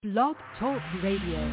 Blog Talk Radio.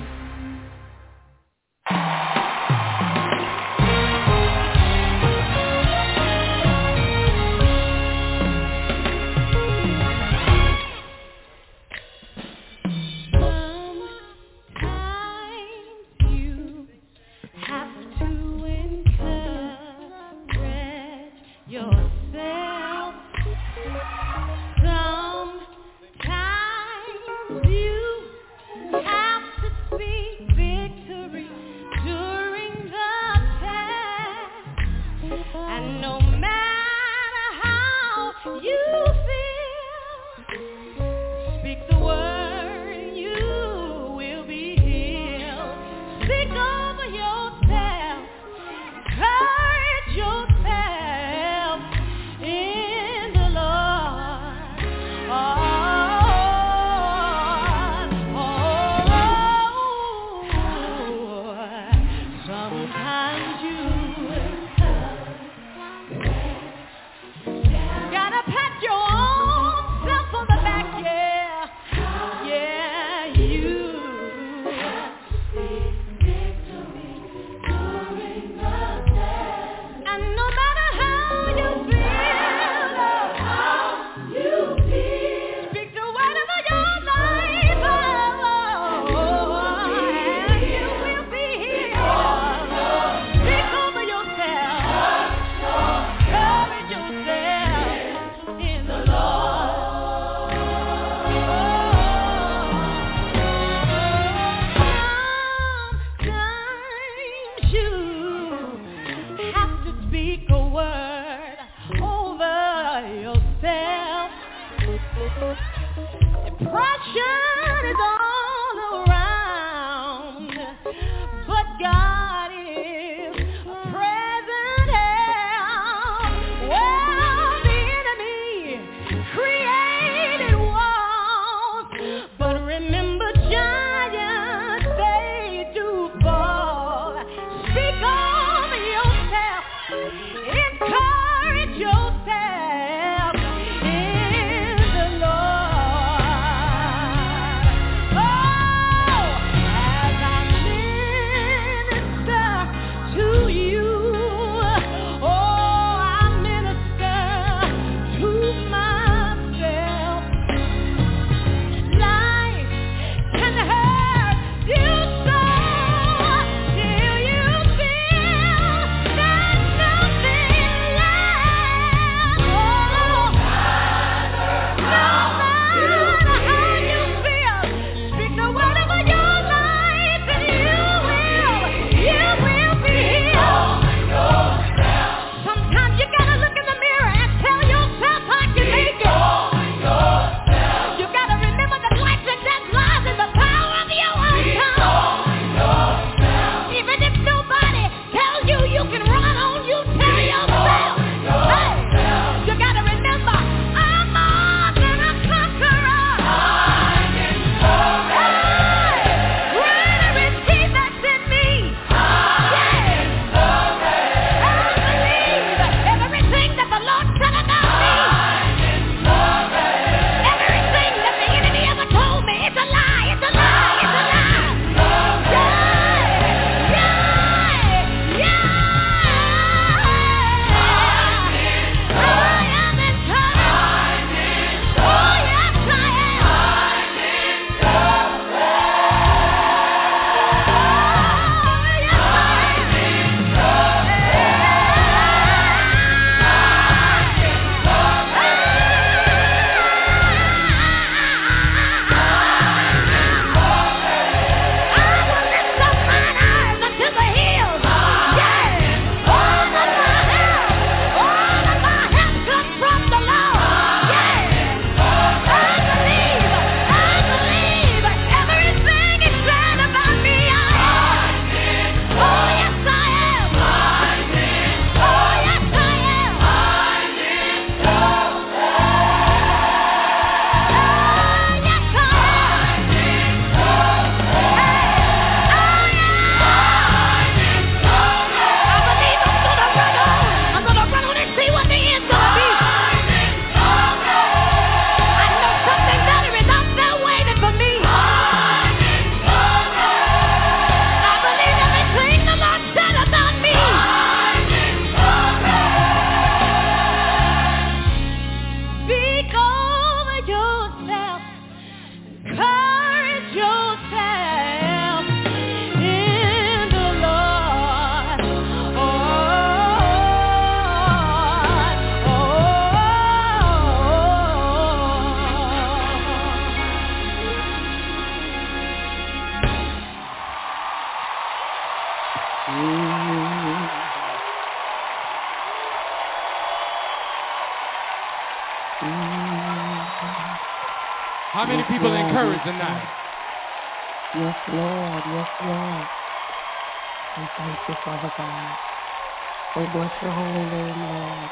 How many people are encouraged tonight? Yes, Lord. Yes, Lord. We thank you, Father God. We bless your holy name, Lord.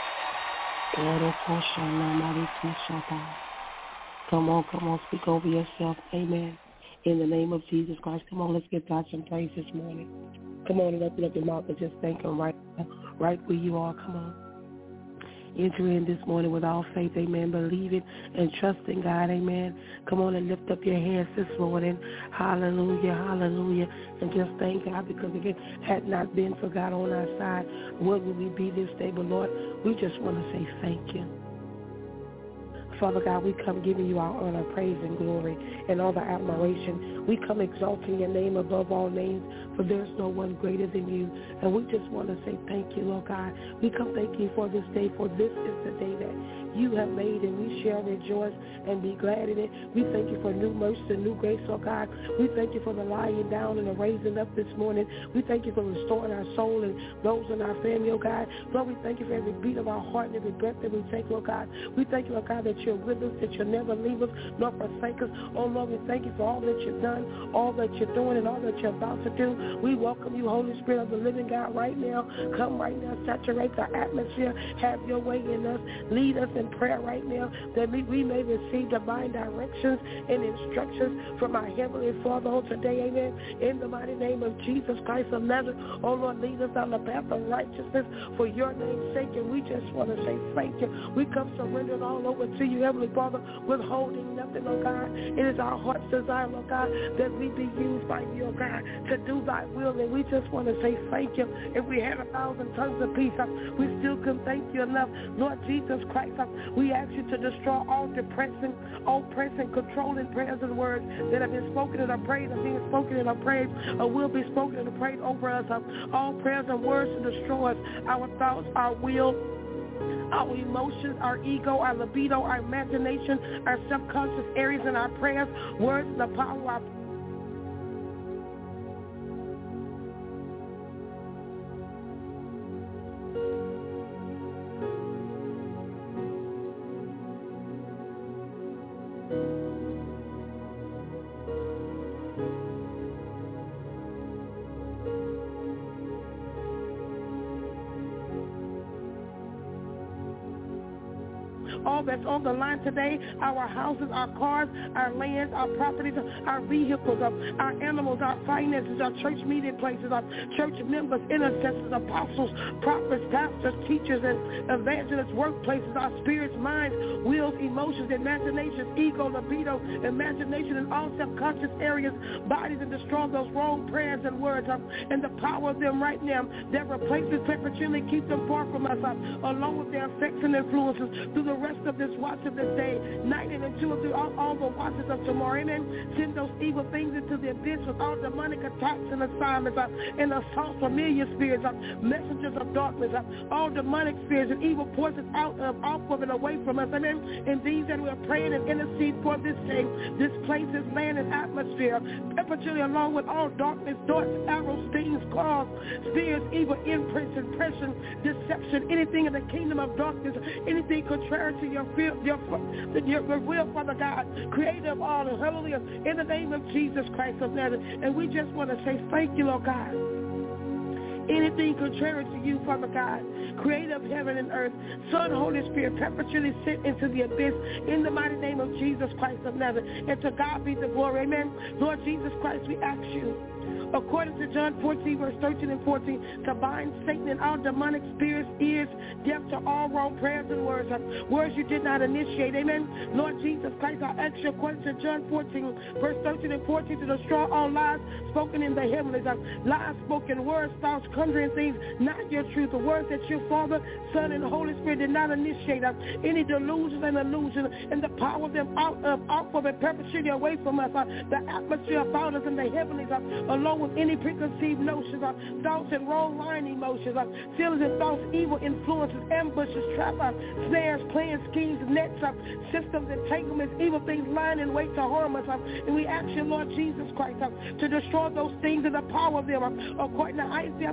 Come on, speak over yourself. Amen. In the name of Jesus Christ. Come on, let's give God some praise this morning. Come on and open up your mouth and just thank him right where you are. Come on. Enter in this morning with all faith, amen, believing and trusting God, amen. Come on and lift up your hands this morning, hallelujah, hallelujah, and just thank God, because if it had not been for God on our side, where would we be this day? But Lord, we just want to say thank you. Father God, we come giving you our honor, praise, and glory, and all the admiration. We come exalting your name above all names, for there's no one greater than you. And we just want to say thank you, Lord God. We come thank you for this day, for this is the day that you have made, and we shall rejoice and be glad in it. We thank you for new mercy and new grace, Lord God. We thank you for the lying down and the raising up this morning. We thank you for restoring our soul and those in our family, oh God. Lord, we thank you for every beat of our heart and every breath that we take, Lord God. We thank you, Lord God, that you're with us, that you'll never leave us nor forsake us. Oh, Lord, we thank you for all that you've done, all that you're doing, and all that you're about to do. We welcome you, Holy Spirit of the living God, right now. Come right now, saturate the atmosphere. Have your way in us. Lead us in prayer right now, that we may receive divine directions and instructions from our Heavenly Father on today, amen. In the mighty name of Jesus Christ of Nazareth, oh Lord, lead us down the path of righteousness for your name's sake, and we just want to say thank you. We come surrendered all over to you, Heavenly Father, withholding nothing, oh God. It is our heart's desire, oh God, that we be used by you, oh God, to do thy will, and we just want to say thank you. If we had 1,000 tongues of peace, we still couldn't thank you enough. Lord Jesus Christ, we ask you to destroy all depressing, oppressing, controlling prayers and words that have been spoken and are prayed, are being spoken and are prayed, or will be spoken and are prayed over us. All prayers and words to destroy us, our thoughts, our will, our emotions, our ego, our libido, our imagination, our subconscious areas in our prayers, words, the power of our all that's on the line today, our houses, our cars, our lands, our properties, our vehicles, our animals, our finances, our church meeting places, our church members, intercessors, apostles, prophets, pastors, teachers, and evangelists, workplaces, our spirits, minds, wills, emotions, imaginations, ego, libido, imagination, and all subconscious areas, bodies, and destroy those wrong prayers and words, and the power of them right now that replaces perpetually, keep them far from us, along with their effects and influences through the rest of this watch of this day, night and into all the watches of tomorrow. Amen. Send those evil things into the abyss with all demonic attacks and assignments and assault familiar spirits, messengers of darkness, all demonic spirits and evil forces out of, off of, and away from us. Amen. And these that we are praying and intercede for this day, this place, this land, and atmosphere, perpetually along with all darkness, darts, arrows, stings, claws, spears, evil imprints, impression, deception, anything in the kingdom of darkness, anything contrary to your will, Father God, creator of all, and hallelujah, in the name of Jesus Christ of Nazareth. And we just want to say thank you, Lord God. Anything contrary to you, Father God, creator of heaven and earth, Son, Holy Spirit, perpetually sent into the abyss in the mighty name of Jesus Christ of Nazareth. And to God be the glory. Amen. Lord Jesus Christ, we ask you, according to John 14, verse 13 and 14, to bind Satan and all demonic spirits, ears, deaf to all wrong prayers and words, words you did not initiate. Amen. Lord Jesus Christ, I ask you, according to John 14, verse 13 and 14, to destroy all lies spoken in the heavenlies, lies spoken, words, thoughts, conjuring things, not your truth, the words that your Father, Son, and Holy Spirit did not initiate, any delusions and illusions, and the power of them out of and perpetually away from us, the atmosphere about us in the heavenlies, along with any preconceived notions, thoughts and wrong line emotions, feelings and thoughts, evil influences, ambushes, traps, snares, plans, schemes, nets, systems, entanglements, evil things lying in wait to harm us. And we ask you, Lord Jesus Christ, to destroy those things and the power of them, according to Isaiah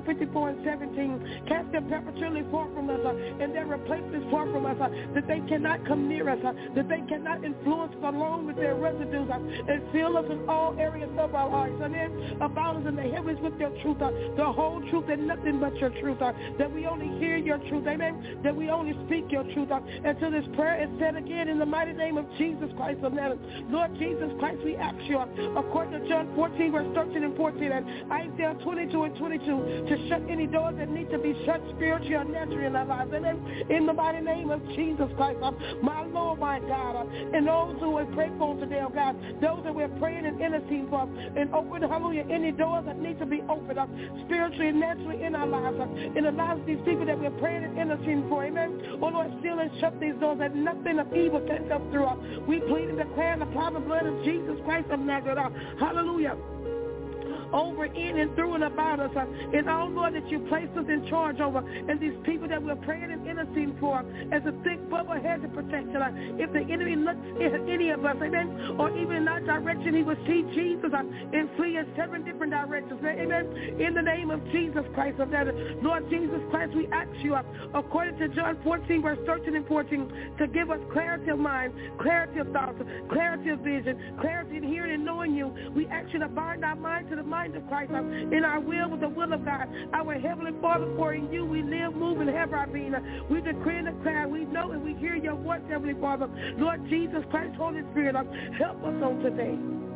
54 and 17. Cast them perpetually far from us, and their replacements far from us, that they cannot come near us, that they cannot influence us along with their residues, and fill us in all areas of our lives. And then about us in the heavens with your truth, the whole truth and nothing but your truth, that we only hear your truth, amen, that we only speak your truth. And so this prayer is said again in the mighty name of Jesus Christ of Nazareth. Lord Jesus Christ, we ask you, according to John 14, verse 13 and 14, and Isaiah 22 and 22, to shut any doors that need to be shut spiritually or naturally in our lives. Amen. In the mighty name of Jesus Christ, my Lord, my God, and those who we pray for today, oh God, those that we're praying and interceding for, and open, hallelujah, any doors that need to be opened up spiritually and naturally in our lives, in the lives of these people that we're praying and interceding for. Amen. Oh Lord, seal and shut these doors that nothing of evil can come through. We plead and declare and apply the blood of Jesus Christ of Nazareth. Hallelujah. Over, in, and through and about us. And all, Lord, that you placed us in charge over. And these people that we're praying and interceding for as a thick bubble hedge of protection. If the enemy looks at any of us, amen, or even in our direction, he will see Jesus and flee in 7 different directions. Amen. In the name of Jesus Christ of Nazareth. Lord Jesus Christ, we ask you, according to John 14, verse 13 and 14, to give us clarity of mind, clarity of thoughts, clarity of vision, clarity in hearing and knowing you. We ask you to bind our mind to the mind of Christ, in our will with the will of God. Our Heavenly Father, for in you we live, move, and have our being. We decree and declare, we know and we hear your voice, Heavenly Father. Lord Jesus Christ, Holy Spirit, help us on today.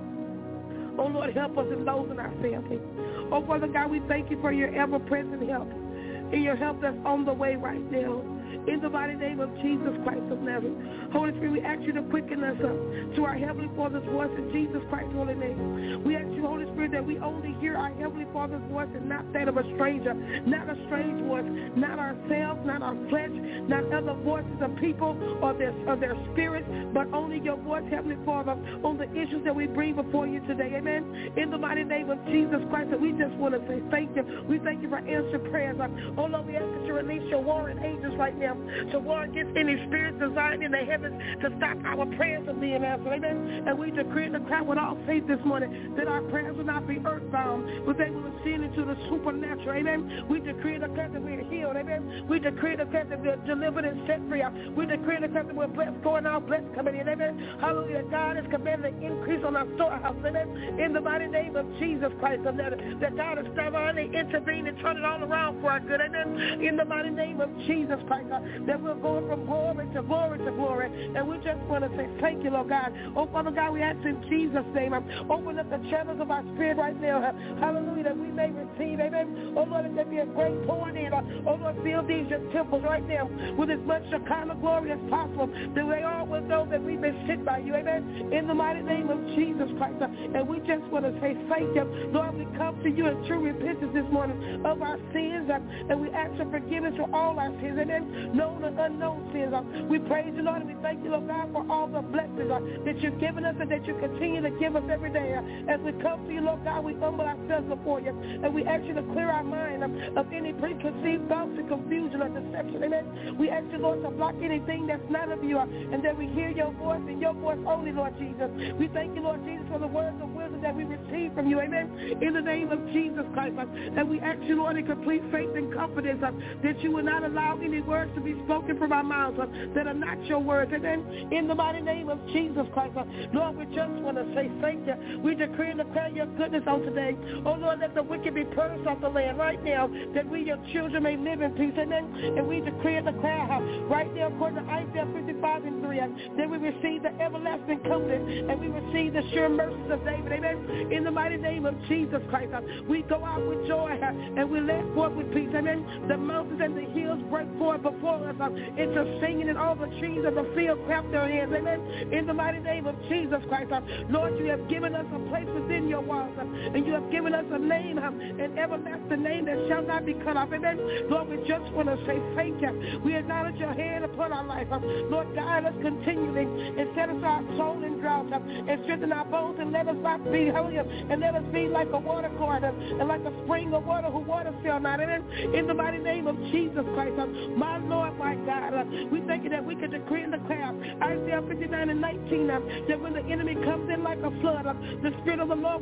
Oh Lord, help us and those in our family. Oh Father God, we thank you for your ever-present help, and your help that's on the way right now. In the mighty name of Jesus Christ of Nazareth. Holy Spirit, we ask you to quicken us up to our Heavenly Father's voice in Jesus Christ's holy name. We ask you, Holy Spirit, that we only hear our Heavenly Father's voice and not that of a stranger, not a strange voice, not ourselves, not our flesh, not other voices of people or their spirits, but only your voice, Heavenly Father, on the issues that we bring before you today. Amen. In the mighty name of Jesus Christ, and we just want to say thank you. We thank you for answered prayers. Oh Lord, we ask that you release your warring angels right now to war against any spirits designed in the heavens to stop our prayers from being answered. Amen. And we decree and declare with all faith this morning that our prayers will not be earthbound, but they will ascend into the supernatural. Amen. We decree and declare that we're healed. Amen. We decree and declare that we're delivered and set free. We decree and declare that we're blessed going out, blessed coming in. Amen. Hallelujah. God has commanded an increase on our storehouse. Amen. In the mighty name of Jesus Christ of Nazareth, that God has divinely intervened and turned it all around for our good. Amen. In the mighty name of Jesus Christ, that we're going from glory to glory to glory. And we just want to say thank you, Lord God. Oh, Father God, we ask in Jesus' name, open up the channels of our spirit right now. Hallelujah, that we may receive. Amen. Oh, Lord, that there be a great pouring in. Oh, Lord, fill these your temples right now with as much Shekinah glory as possible, that they all will know that we've been sent by you. Amen. In the mighty name of Jesus Christ. And we just want to say thank you. Lord, we come to you in true repentance this morning of our sins, and we ask for forgiveness for all our sins. Amen. Known and unknown sins. We praise you, Lord, and we thank you, Lord God, for all the blessings that you've given us and that you continue to give us every day. As we come to you, Lord God, we humble ourselves before you, and we ask you to clear our mind of any preconceived thoughts and confusion or deception. Amen. We ask you, Lord, to block anything that's not of you, and that we hear your voice and your voice only, Lord Jesus. We thank you, Lord Jesus, for the words of wisdom that we receive from you. Amen. In the name of Jesus Christ. And we ask you, Lord, in complete faith and confidence that you will not allow any words to be spoken from our mouths that are not your words. Amen. In the mighty name of Jesus Christ. Lord, we just want to say thank you. We decree and declare your goodness on today. Oh, Lord, let the wicked be purged off the land right now, that we, your children, may live in peace. Amen. And we decree and declare right now, according to Isaiah 55 and 3, that we receive the everlasting covenant, and we receive the sure mercies of David. Amen. In the mighty name of Jesus Christ. We go out with joy, and we let forth with peace. Amen. The mountains and the hills break forth before us into singing, and all the trees of the field clap their hands. Amen. In the mighty name of Jesus Christ. Lord, you have given us a place within your walls, and you have given us a name, an everlasting name that shall not be cut off. Amen. Lord, we just want to say thank you. We acknowledge your hand upon our life. Lord, guide us continually and set us our soul in drought, and strengthen our bones, and let us not be holy, and let us be like a water cord, and like a spring of water whose water fail not. Amen. In the mighty name of Jesus Christ, my Lord, my God, we thank you that we can decree and declare Isaiah 59 and 19, that when the enemy comes in like a flood, the Spirit of the Lord will lift up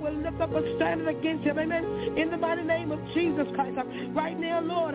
up a standard against him, amen, in the mighty name of Jesus Christ. Right now, Lord,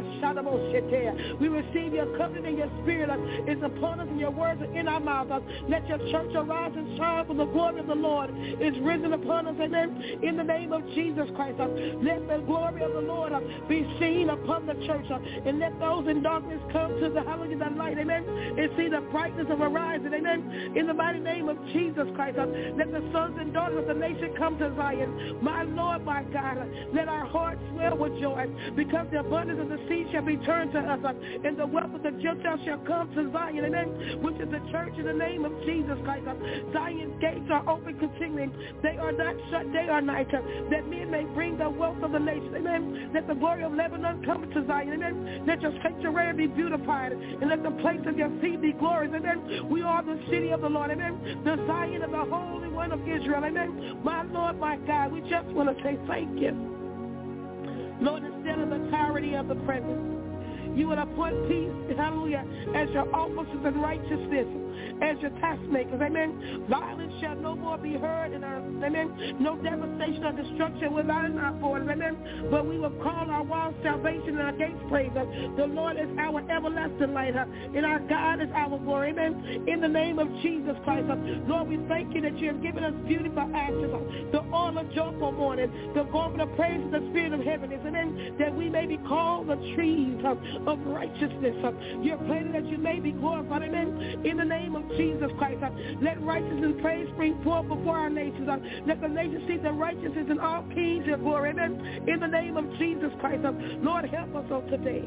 we receive your covenant and your spirit is upon us, and your words are in our mouths. Let your church arise and shine, for the glory of the Lord is risen upon us, amen, in the name of Jesus Christ. Let the glory of the Lord be seen upon the church, and let those in darkness come to the hallelujah, the light, amen, and see the brightness of arising, amen, in the mighty name of Jesus Christ. Let the sons and daughters of the nation come to Zion. My Lord, my God, let our hearts swell with joy, because the abundance of the sea shall be turned to us, and the wealth of the Gentiles shall come to Zion, amen, which is the church in the name of Jesus Christ. Zion's gates are open continually. They are not shut day or night, that men may bring the wealth of the nation, amen. Let the glory of Lebanon come to Zion, amen. Let your sanctuary be beautified, and let the place of your feet be glorious, amen. We are the city of the Lord, amen, the Zion of the Holy One of Israel, amen. My Lord, my God, we just want to say thank you. Lord, instead of the tyranny of the present, you will appoint peace, hallelujah, as your officers in righteousness, as your taskmakers, amen. Violence shall no more be heard in our, amen. No devastation or destruction without in our borders, amen. But we will call our walls salvation and our gates praise. The Lord is our everlasting light, and our God is our glory, amen. In the name of Jesus Christ, Lord, we thank you that you have given us beautiful ashes, the oil of joy for mourning, the garment of praise of the spirit of heaviness, amen, that we may be called the trees of righteousness. You're planted that you may be glorified, amen, in the name of Jesus Christ. Let righteousness and praise spring forth before our nations. Let the nations see the righteousness in all kings your glory, amen, in the name of Jesus Christ. Lord, help us on today.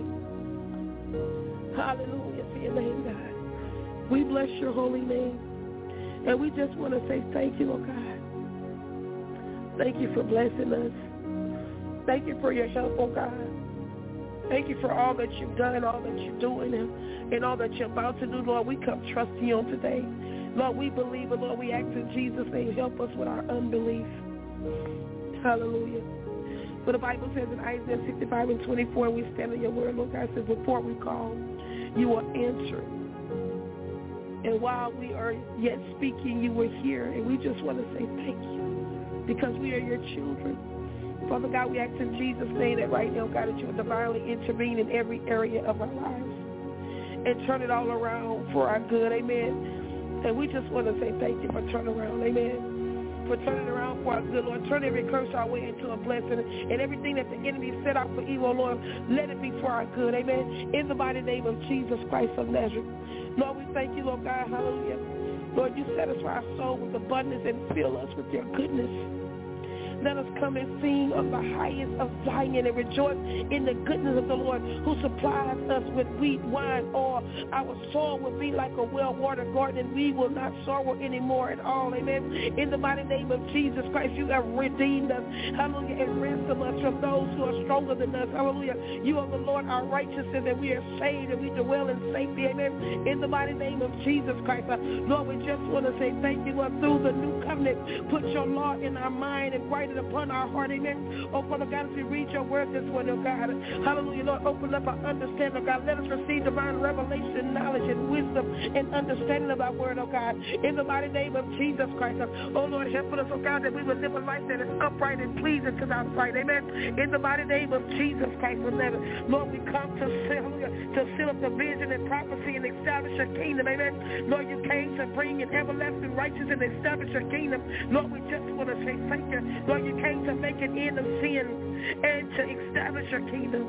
Hallelujah to your name, God. We bless your holy name, and we just want to say thank you, oh God. Thank you for blessing us. Thank you for your help, oh God. Thank you for all that you've done, all that you're doing, and all that you're about to do, Lord. We come trusting you on today. Lord, we believe, but Lord, we ask in Jesus' name, help us with our unbelief. Hallelujah. But the Bible says in Isaiah 65:24, we stand on your word, Lord God, says, before we call, you will answer. And while we are yet speaking, you were here. And we just want to say thank you, because we are your children. Father God, we ask in Jesus' name that right now, God, that you will divinely intervene in every area of our lives and turn it all around for our good, amen. And we just want to say thank you for turning around, amen, for turning around for our good, Lord. Turn every curse our way into a blessing, and everything that the enemy set out for evil, Lord, let it be for our good, amen, in the mighty name of Jesus Christ of Nazareth. Lord, we thank you, Lord God, hallelujah. Lord, you satisfy our soul with abundance and fill us with your goodness. Let us come and sing of the highest of Zion and rejoice in the goodness of the Lord, who supplies us with wheat, wine, oil. Our soul will be like a well-watered garden, and we will not sorrow anymore at all. Amen. In the mighty name of Jesus Christ, you have redeemed us, hallelujah, and ransomed us from those who are stronger than us. Hallelujah. You are the Lord, our righteousness, and we are saved, and we dwell in safety. Amen. In the mighty name of Jesus Christ. Lord, we just want to say thank you, Lord, through the new covenant. Put your law in our mind and write it upon our heart, amen. Oh, Father God, as we read your word this morning, oh God, hallelujah, Lord, open up our understanding, oh God. Let us receive divine revelation, knowledge, and wisdom, and understanding of our word, oh God, in the mighty name of Jesus Christ. Oh, Lord, help us, oh God, that we will live a life that is upright and pleasing to thy sight, amen. In the mighty name of Jesus Christ, Lord, we come to seal up the vision and prophecy and establish your kingdom, amen. Lord, you came to bring an everlasting righteousness and establish your kingdom. Lord, we just want to say thank you. Lord, you came to make an end of sin and to establish your kingdom.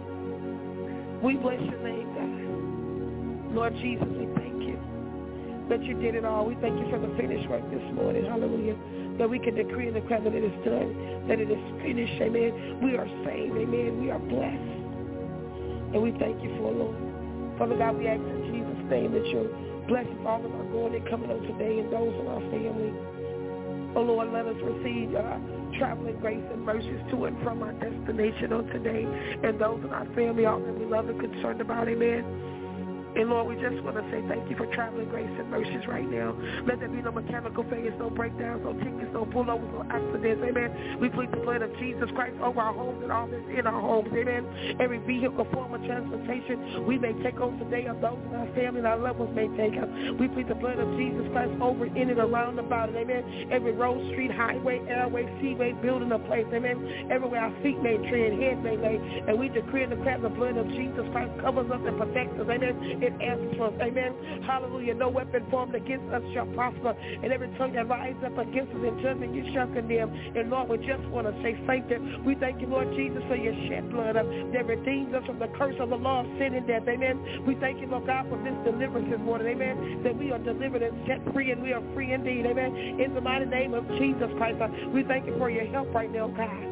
We bless your name, God. Lord Jesus, we thank you that you did it all. We thank you for the finished work this morning. Hallelujah. That we can decree and declare that it is done, that it is finished. Amen. We are saved. Amen. We are blessed. And we thank you for it, Lord. Father God, we ask in Jesus' name that your blessings all of our going and coming on today and those in our family. Oh, Lord, let us receive traveling grace and mercies to and from our destination on today, and those in our family, all that we love and concerned about, amen. And Lord, we just want to say thank you for traveling grace and mercies right now. Let there be no mechanical failures, no breakdowns, no tickets, no pullovers, no accidents. Amen. We plead the blood of Jesus Christ over our homes and all that's in our homes. Amen. Every vehicle, form of transportation we may take on today, of those in our family and our loved ones may take up. We plead the blood of Jesus Christ over in and around about it. Amen. Every road, street, highway, airway, seaway, building a place. Amen. Everywhere our feet may tread, head may lay. And we decree and declare the blood of Jesus Christ covers us and protects us. Amen. It answers for us. Amen. Hallelujah. No weapon formed against us shall prosper. And every tongue that rises up against us in judgment, you shall condemn. And Lord, we just want to say thank you. We thank you, Lord Jesus, for your shed blood that redeems us from the curse of the law of sin and death. Amen. We thank you, Lord God, for this deliverance this morning. Amen. That we are delivered and set free, and we are free indeed. Amen. In the mighty name of Jesus Christ, we thank you for your help right now,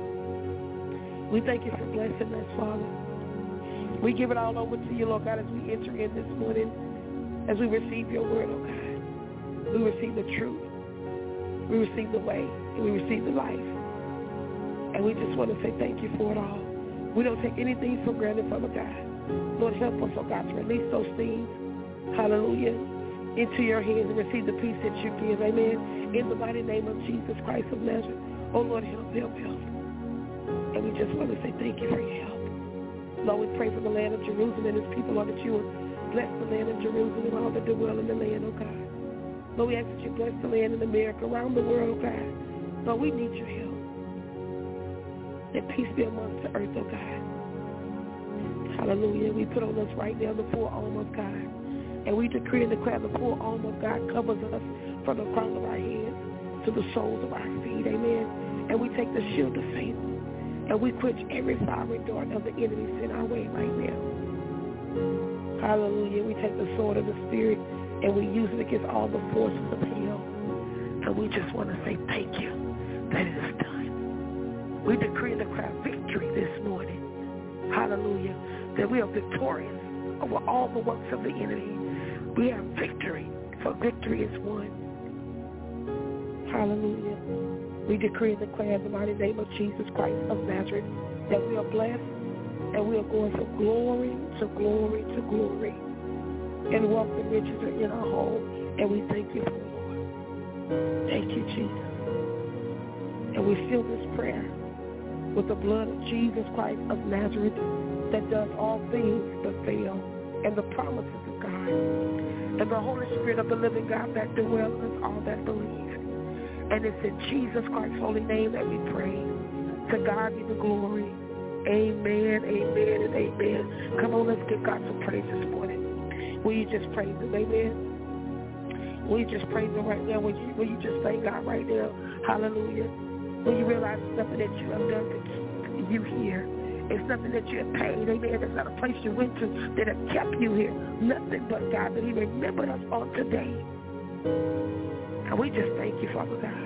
God. We thank you for blessing us, Father. We give it all over to you, Lord God, as we enter in this morning, as we receive your word, oh God. We receive the truth. We receive the way, and we receive the life. And we just want to say thank you for it all. We don't take anything for granted, Father God. Lord, help us, oh God, to release those things, hallelujah, into your hands and receive the peace that you give, amen, in the mighty name of Jesus Christ of Nazareth. Oh, Lord, help. And we just want to say thank you for your help. Lord, we pray for the land of Jerusalem and its people, Lord, that you will bless the land of Jerusalem and all that dwell in the land, oh God. Lord, we ask that you bless the land in America, around the world, oh God. Lord, we need your help. That peace be amongst the earth, oh God. Hallelujah. We put on us right now the full armor of God. And we decree and declare the full armor of God covers us from the crown of our heads to the soles of our feet. Amen. And we take the shield of faith. And we quench every fiery dart of the enemy sent our way right now. Hallelujah. We take the sword of the Spirit and we use it against all the forces of hell. And we just want to say thank you that it is done. We decree and declare victory this morning. Hallelujah. That we are victorious over all the works of the enemy. We have victory, for victory is won. Hallelujah. We decree and declare in the mighty name of Jesus Christ of Nazareth that we are blessed and we are going from glory to glory to glory. And wealth and riches are in our home. And we thank you for it, Lord. Thank you, Jesus. And we seal this prayer with the blood of Jesus Christ of Nazareth that does all things but fail, and the promises of God, and the Holy Spirit of the living God that dwells in all that believe. And it's in Jesus Christ's holy name that we pray. To God be the glory. Amen, amen, and amen. Come on, let's give God some praise this morning. Will you just praise him? Amen. Will you just praise him right now? Will you just thank God right now? Hallelujah. Will you realize it's nothing that you have done to keep you here? It's nothing that you have paid. Amen. It's not a place you went to that have kept you here. Nothing but God, that he remembered us on today. And we just thank you, Father God.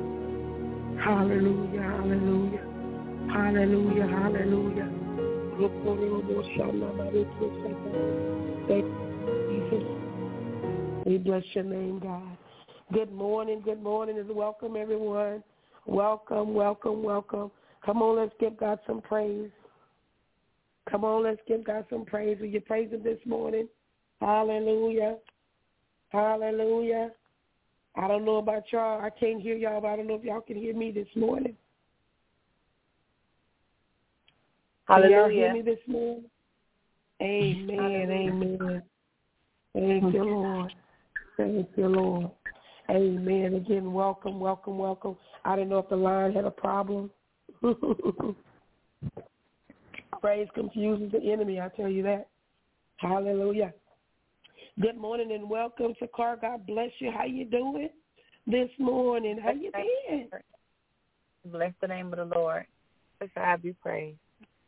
Hallelujah, hallelujah, hallelujah, hallelujah. Thank you, Jesus. We bless your name, God. Good morning, and welcome, everyone. Welcome, welcome, welcome. Come on, let's give God some praise. Come on, let's give God some praise. Will you praise him this morning? Hallelujah, hallelujah. I don't know about y'all. I can't hear y'all, but I don't know if y'all can hear me this morning. Hallelujah. Can y'all hear me this morning? Amen, amen. Thank you, Lord. Thank you, Lord. Amen. Again, welcome, welcome, welcome. I didn't know if the line had a problem. Praise confuses the enemy, I tell you that. Hallelujah. Good morning and welcome to Clark. God bless you. How you doing this morning? How you been? Bless the name of the Lord. To God be praised.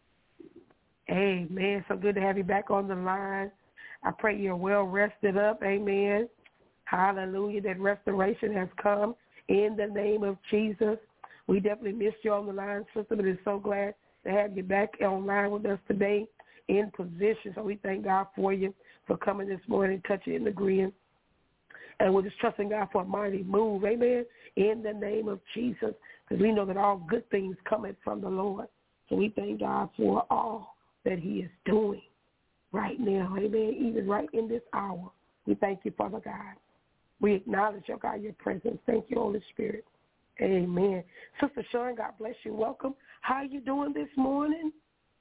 Amen. So good to have you back on the line. I pray you're well rested up. Amen. Hallelujah. That restoration has come in the name of Jesus. We definitely missed you on the line, sister, but it's so glad to have you back online with us today in position. So we thank God for you for coming this morning, touching and agreeing. And we're just trusting God for a mighty move, amen, in the name of Jesus, because we know that all good things come from the Lord. So we thank God for all that he is doing right now, amen, even right in this hour. We thank you, Father God. We acknowledge, oh God, your presence. Thank you, Holy Spirit. Amen. Sister Sharon, God bless you. Welcome. How are you doing this morning?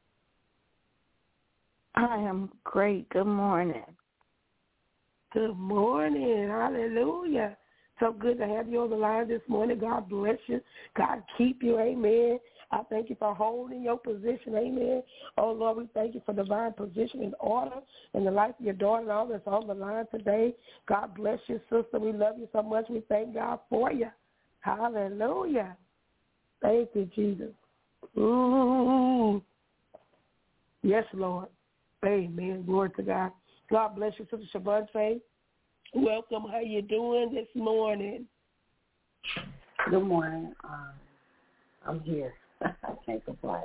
I am great. Good morning. Good morning. Hallelujah. So good to have you on the line this morning. God bless you. God keep you. Amen. I thank you for holding your position. Amen. Oh, Lord, we thank you for divine position and order in the life of your daughter and all that's on the line today. God bless you, sister. We love you so much. We thank God for you. Hallelujah. Thank you, Jesus. Ooh. Yes, Lord. Amen. Glory to God. God bless you, Sister Shavante. Welcome. How you doing this morning? Good morning. I'm here. I can't complain.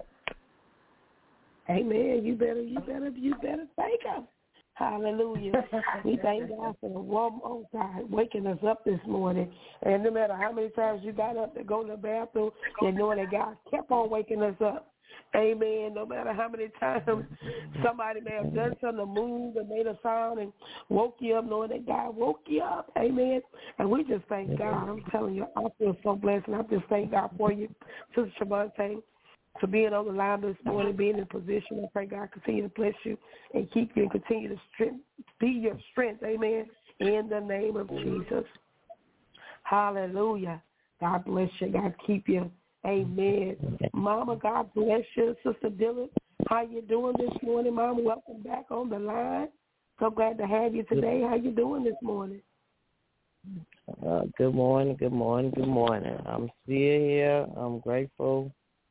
Amen. You better thank Him. Hallelujah. We thank God for the one more God waking us up this morning. And no matter how many times you got up to go to the bathroom, you know that God kept on waking us up. Amen. No matter how many times somebody may have done something to move and made a sound and woke you up, knowing that God woke you up. Amen. And we just thank God. I'm telling you, I feel so blessed, and I just thank God for you, Sister Shavante, for being on the line this morning, being in position. I pray God continue to bless you and keep you and continue to be your strength. Amen. In the name of Jesus. Hallelujah. God bless you. God keep you. Amen. Mama, God bless you. Sister Dylan, how you doing this morning, Mama? Welcome back on the line. So glad to have you today. How you doing this morning? Good morning. I'm still here. I'm grateful.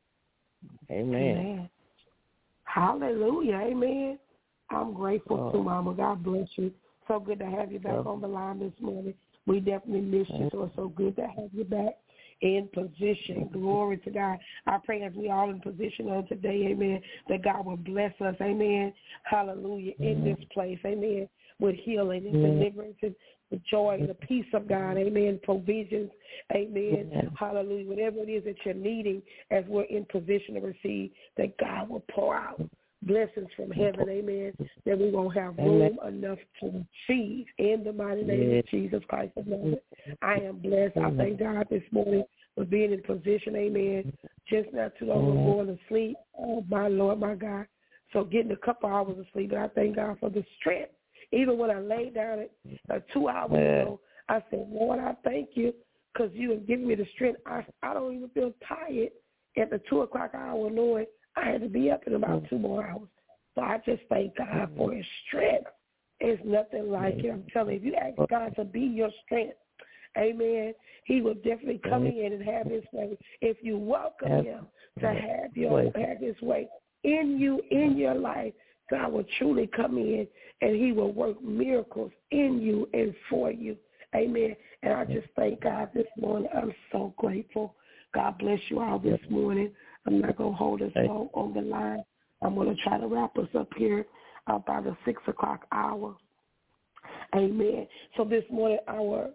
Amen. Hallelujah. Amen. I'm grateful too, Mama. God bless you. So good to have you back on the line this morning. We definitely missed you, so it's so good to have you back in position. Glory to God. I pray as we all in position on today, amen, that God will bless us, amen, hallelujah, in this place, amen, with healing and deliverance and the joy and the peace of God, amen, provisions, amen, hallelujah, whatever it is that you're needing as we're in position to receive, that God will pour out blessings from heaven, amen, that we won't have room enough to receive in the mighty name of Jesus Christ of Nazareth. I am blessed. I thank God this morning for being in position, amen, just not too long ago going to sleep. Oh, my Lord, my God. So getting a couple hours of sleep, but I thank God for the strength. Even when I laid down at 2 hours ago, I said, Lord, I thank you because you have given me the strength. I don't even feel tired at the 2 o'clock hour knowing I had to be up in about 2 more hours. So I just thank God for his strength. It's nothing like it. I'm telling you, if you ask God to be your strength, amen, he will definitely come in and have his way. If you welcome him to have his way in you, in your life, God will truly come in and he will work miracles in you and for you. Amen. And I just thank God this morning. I'm so grateful. God bless you all this morning. I'm not going to hold us long on the line. I'm going to try to wrap us up here by the 6 o'clock hour. Amen. So this morning, our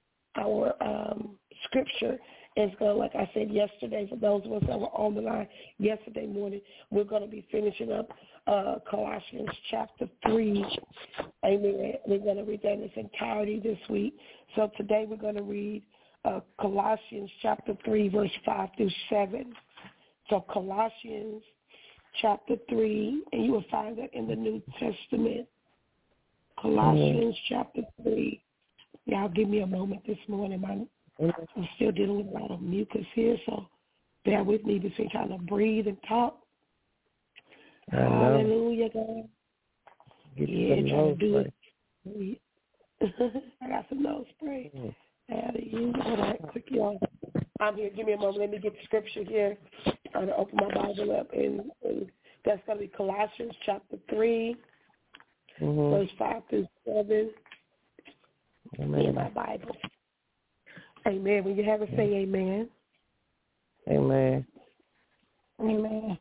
scripture is going to, like I said yesterday, for those of us that were on the line yesterday morning, we're going to be finishing up Colossians chapter 3. Amen. We're going to read that in its entirety this week. So today we're going to read Colossians chapter 3, verse 5 through 7. So Colossians chapter 3, and you will find that in the New Testament. Colossians chapter 3. Y'all give me a moment this morning. I'm still dealing with a lot of mucus here, so bear with me between trying to breathe and talk. Hallelujah, God. Trying to do it. I got some nose spray. Hold on, quick, y'all. I'm here. Give me a moment. Let me get the scripture here. I'm going to open my Bible up, and that's going to be Colossians chapter 3, verse 5 through 7. In my Bible. Amen. When you have it, say amen. Amen. Amen.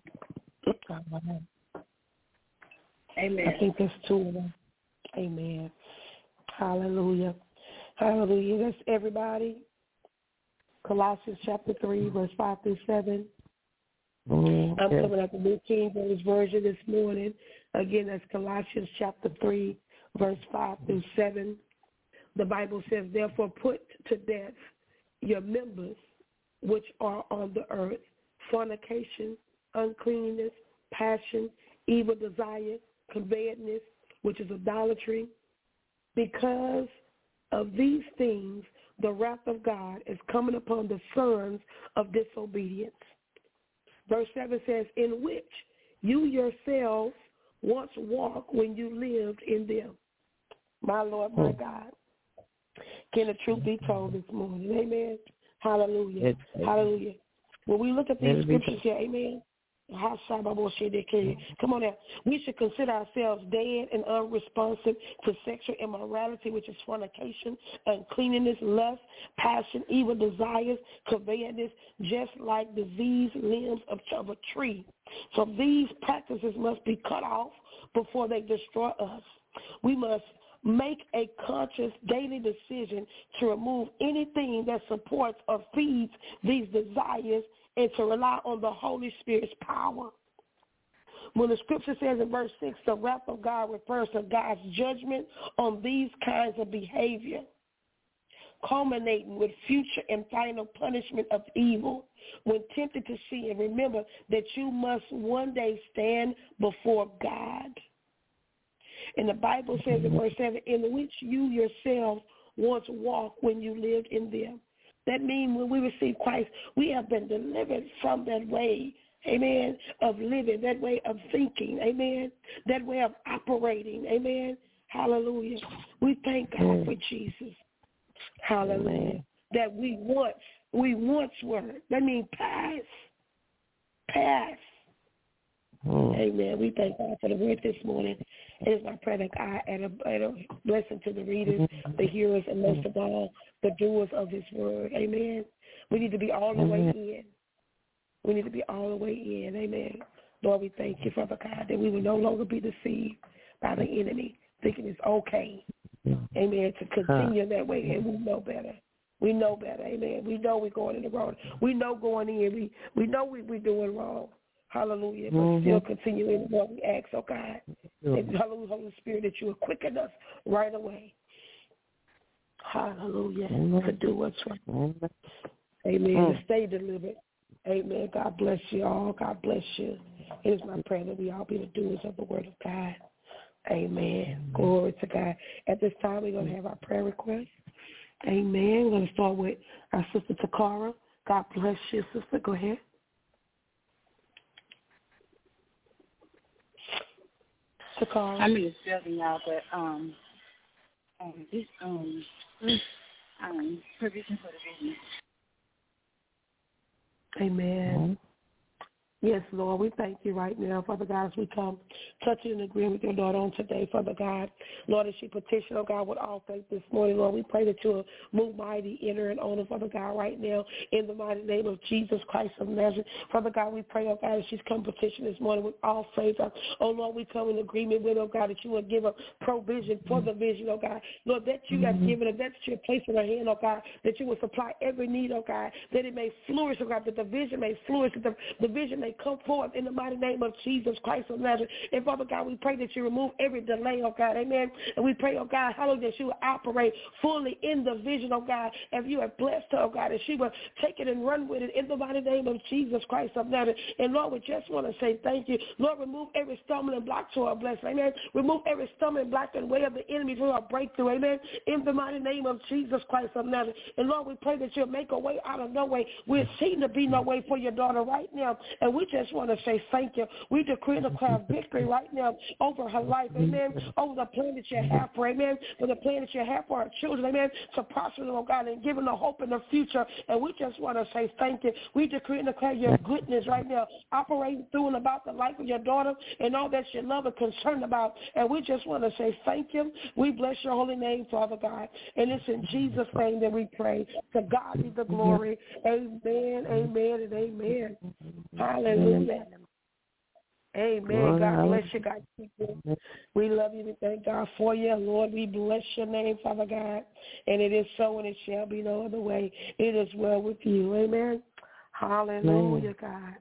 Amen. I think there's 2 of them. Amen. Hallelujah. Hallelujah. That's everybody. Colossians chapter 3, verse 5 through 7. I'm coming out the New King James Version this morning. Again, that's Colossians chapter 3, verse 5 through 7. The Bible says, therefore put to death your members which are on the earth, fornication, uncleanness, passion, evil desire, covetousness, which is idolatry. Because of these things, the wrath of God is coming upon the sons of disobedience. Verse 7 says, in which you yourselves once walked when you lived in them. My Lord, my God. Can the truth be told this morning? Amen. Hallelujah. Hallelujah. When we look at these scriptures here, amen. Come on now. We should consider ourselves dead and unresponsive to sexual immorality, which is fornication, uncleanness, lust, passion, evil desires, covetousness, just like diseased limbs of a tree. So these practices must be cut off before they destroy us. We must make a conscious daily decision to remove anything that supports or feeds these desires and to rely on the Holy Spirit's power. When the scripture says in verse 6, the wrath of God refers to God's judgment on these kinds of behavior, culminating with future and final punishment of evil. When tempted to sin, remember that you must one day stand before God. And the Bible says in verse 7, in which you yourselves once walked when you lived in them. That means when we receive Christ, we have been delivered from that way, amen, of living, that way of thinking, amen, that way of operating, amen. Hallelujah. We thank God for Jesus. Hallelujah. Amen. That we once were. That means past. Amen. We thank God for the word this morning. It is my prayer that God add a blessing to the readers, the hearers, and most of all, the doers of his word. Amen. We need to be all the way in. We need to be all the way in. Amen. Lord, we thank you, Father God, that we will no longer be deceived by the enemy, thinking it's okay, amen, to continue that way, and we know better. We know better, amen. We know we're going in the wrong. We know going in. We know we're doing wrong. Hallelujah. But still continuing what we ask, oh God. And hallelujah, Holy Spirit, that you will quicken us right away. Hallelujah. To do what's right. Amen. To stay delivered. Amen. God bless you all. God bless you. It is my prayer that we all be the doers of the word of God. Amen. Glory to God. At this time, we're going to have our prayer request. Amen. We're going to start with our sister Takara. God bless you, sister. Go ahead. Takara. I'm just telling y'all, but this provision for the business. Amen. Yes, Lord, we thank you right now, Father God, as we come touching and agreeing with your daughter on today, Father God. Lord, as she petition, oh God, with all faith this morning, Lord, we pray that you will move mighty in her and on her, Father God, right now, in the mighty name of Jesus Christ of Nazareth. Father God, we pray, oh God, as she's come petition this morning with all faith. Oh, Lord, we come in agreement with, oh God, that you will give her provision for the vision, oh God. Lord, that you have given her, that you have placed in her hand, oh God, that you will supply every need, oh God, that it may flourish, oh God, that the vision may flourish, that the vision may come forth in the mighty name of Jesus Christ of Nazareth. And Father God, we pray that you remove every delay, oh God, amen. And we pray, oh God, hallelujah, that you will operate fully in the vision, oh God, as you have blessed her, oh God, and she will take it and run with it in the mighty name of Jesus Christ of Nazareth. And Lord, we just want to say thank you. Lord, remove every stumbling block to our blessing, amen. Remove every stumbling block and way of the enemy to our breakthrough, amen, in the mighty name of Jesus Christ of Nazareth. And Lord, we pray that you'll make a way out of no way. We're seeing to be no way for your daughter right now, and we just want to say thank you. We decree and declare victory right now over her life, amen, over the plan that you have for, amen, for the plan that you have for our children, amen, to prosper them, oh God, and give them the hope in the future. And we just want to say thank you. We decree and declare your goodness right now, operating through and about the life of your daughter and all that you love and concerned about. And we just want to say thank you. We bless your holy name, Father God. And it's in Jesus' name that we pray. To God be the glory. Amen, amen, and amen. Hallelujah. Amen. God bless you. God keep you. We love you. We thank God for you. Lord, we bless your name, Father God. And it is so, and it shall be no other way. It is well with you. Amen. Hallelujah, God.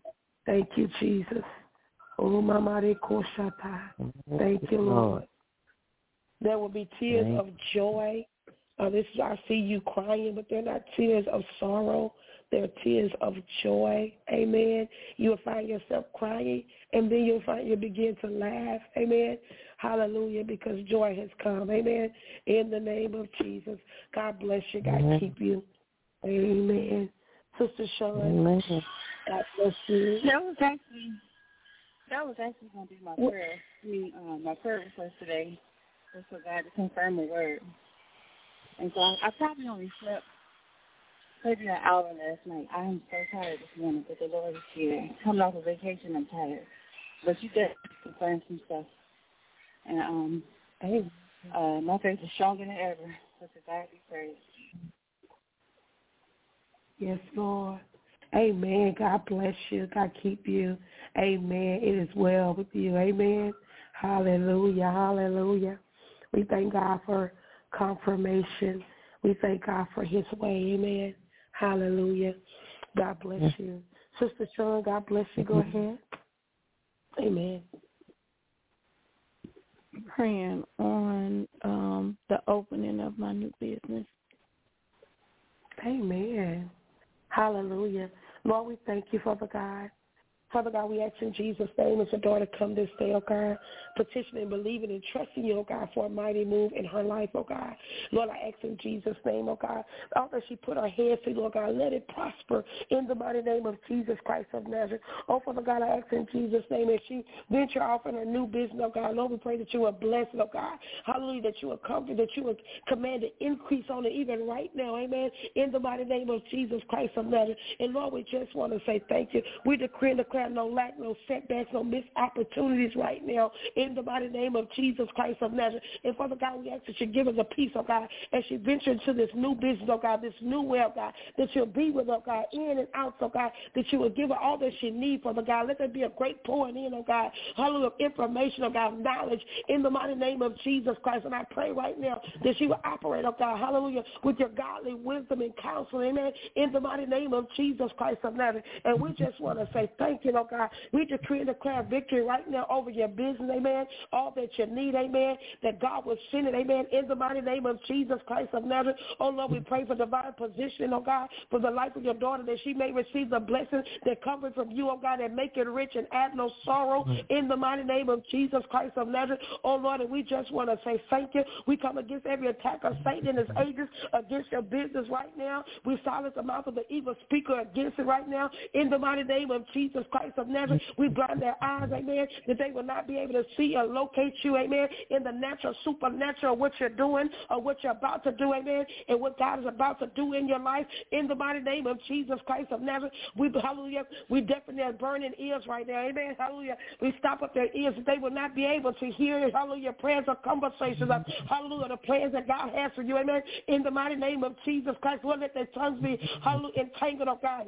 Thank you, Jesus. Oh, Mama de Koshata. Thank you, Lord. There will be tears of joy. This is, I see you crying, but they're not tears of sorrow. They're tears of joy. Amen. You'll find yourself crying, and then you'll begin to laugh. Amen. Hallelujah, because joy has come. Amen. In the name of Jesus. God bless you. God keep you. Amen. Sister Sean, God bless you. That was actually going to be my prayer. My prayer request today was for God to confirm the word. And so I probably only slept maybe an hour last night. I am so tired this morning, but the Lord is here. Coming off of vacation, I'm tired. But you definitely confirmed some stuff. And my faith is stronger than ever. So to God be praised. Yes, Lord. Amen. God bless you. God keep you. Amen. It is well with you. Amen. Hallelujah. Hallelujah. We thank God for confirmation. We thank God for his way. Amen. Hallelujah. God bless you. Sister Sean, God bless you. Go ahead. Amen. Praying on the opening of my new business. Amen. Hallelujah. Lord, we thank you, Father God. Father God, we ask in Jesus' name as your daughter come this day, oh God, petitioning, believing, and trusting you, oh God, for a mighty move in her life, oh God. Lord, I ask in Jesus' name, oh God, all that she put her hands to, Lord God, let it prosper in the mighty name of Jesus Christ of Nazareth. Oh, Father God, I ask in Jesus' name as she venture off in her new business, oh God, Lord, we pray that you will bless it, oh God. Hallelujah, that you will comfort, that you will command an increase on it even right now, amen, in the mighty name of Jesus Christ of Nazareth. And Lord, we just want to say thank you. We decree and declare no lack, no setbacks, no missed opportunities right now in the mighty name of Jesus Christ of Nazareth. And Father God, we ask that you give us a peace, oh God, as she ventures into this new business, oh God, this new way, oh God, that you'll be with her, oh God, in and out, oh God, that you will give her all that she needs, Father God. Let there be a great pouring in, oh God, hallelujah, of information, oh God, knowledge in the mighty name of Jesus Christ. And I pray right now that she will operate, oh God, hallelujah, with your godly wisdom and counsel, amen, in the mighty name of Jesus Christ of Nazareth. And we just want to say thank you, oh God. We decree and declare victory right now over your business, amen, all that you need, amen, that God will send it, amen, in the mighty name of Jesus Christ of Nazareth. Oh, Lord, we pray for divine positioning, oh God, for the life of your daughter, that she may receive the blessing that comes from you, oh God, and make it rich and add no sorrow in the mighty name of Jesus Christ of Nazareth. Oh, Lord, and we just want to say thank you. We come against every attack of Satan and his agents against your business right now. We silence the mouth of the evil speaker against it right now in the mighty name of Jesus Christ of Nazareth. We blind their eyes, amen, that they will not be able to see or locate you, amen, in the natural, supernatural, what you're doing or what you're about to do, amen, and what God is about to do in your life in the mighty name of Jesus Christ of Nazareth. Hallelujah, we deafen their burning ears right now, amen, hallelujah. We stop up their ears that they will not be able to hear, hallelujah, prayers or conversations of, hallelujah, the plans that God has for you, amen, in the mighty name of Jesus Christ. Lord, let their tongues be, hallelujah, entangled, oh God.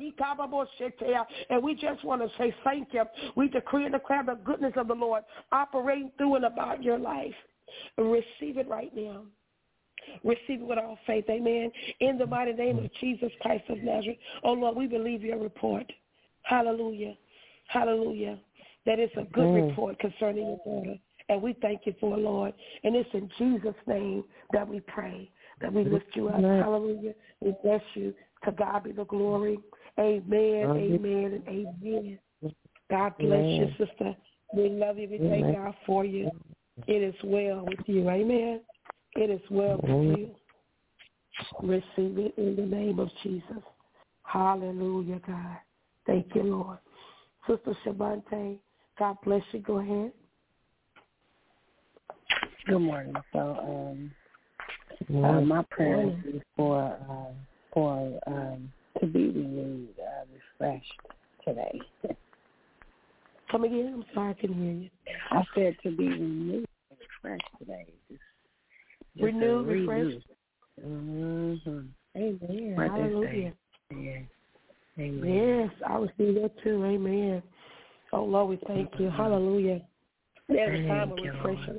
And we just want to say thank you. We decree and declare the goodness of the Lord operating through and about your life. Receive it right now. Receive it with all faith, amen, in the mighty name of Jesus Christ of Nazareth. Oh, Lord, we believe your report. Hallelujah. Hallelujah. That it's a good report concerning your daughter. And we thank you for it, Lord. And it's in Jesus' name that we pray, that we lift you up. Hallelujah. We bless you. To God be the glory. Amen, amen, and amen. God bless you, sister. We love you. We thank God for you. It is well with you. Amen. It is well with you. Receive it in the name of Jesus. Hallelujah, God. Thank you, Lord. Sister Shabante, God bless you. Go ahead. Good morning. So, my prayer is for to be renewed, refreshed today. Come again? I'm sorry, I couldn't hear you. I said to be renewed and refreshed today. Just renewed, refreshed. Mm-hmm. Amen. Hallelujah. Yeah. Amen. Yes, I receive that too. Amen. Oh, Lord, we thank you. Hallelujah. There's a time of refreshing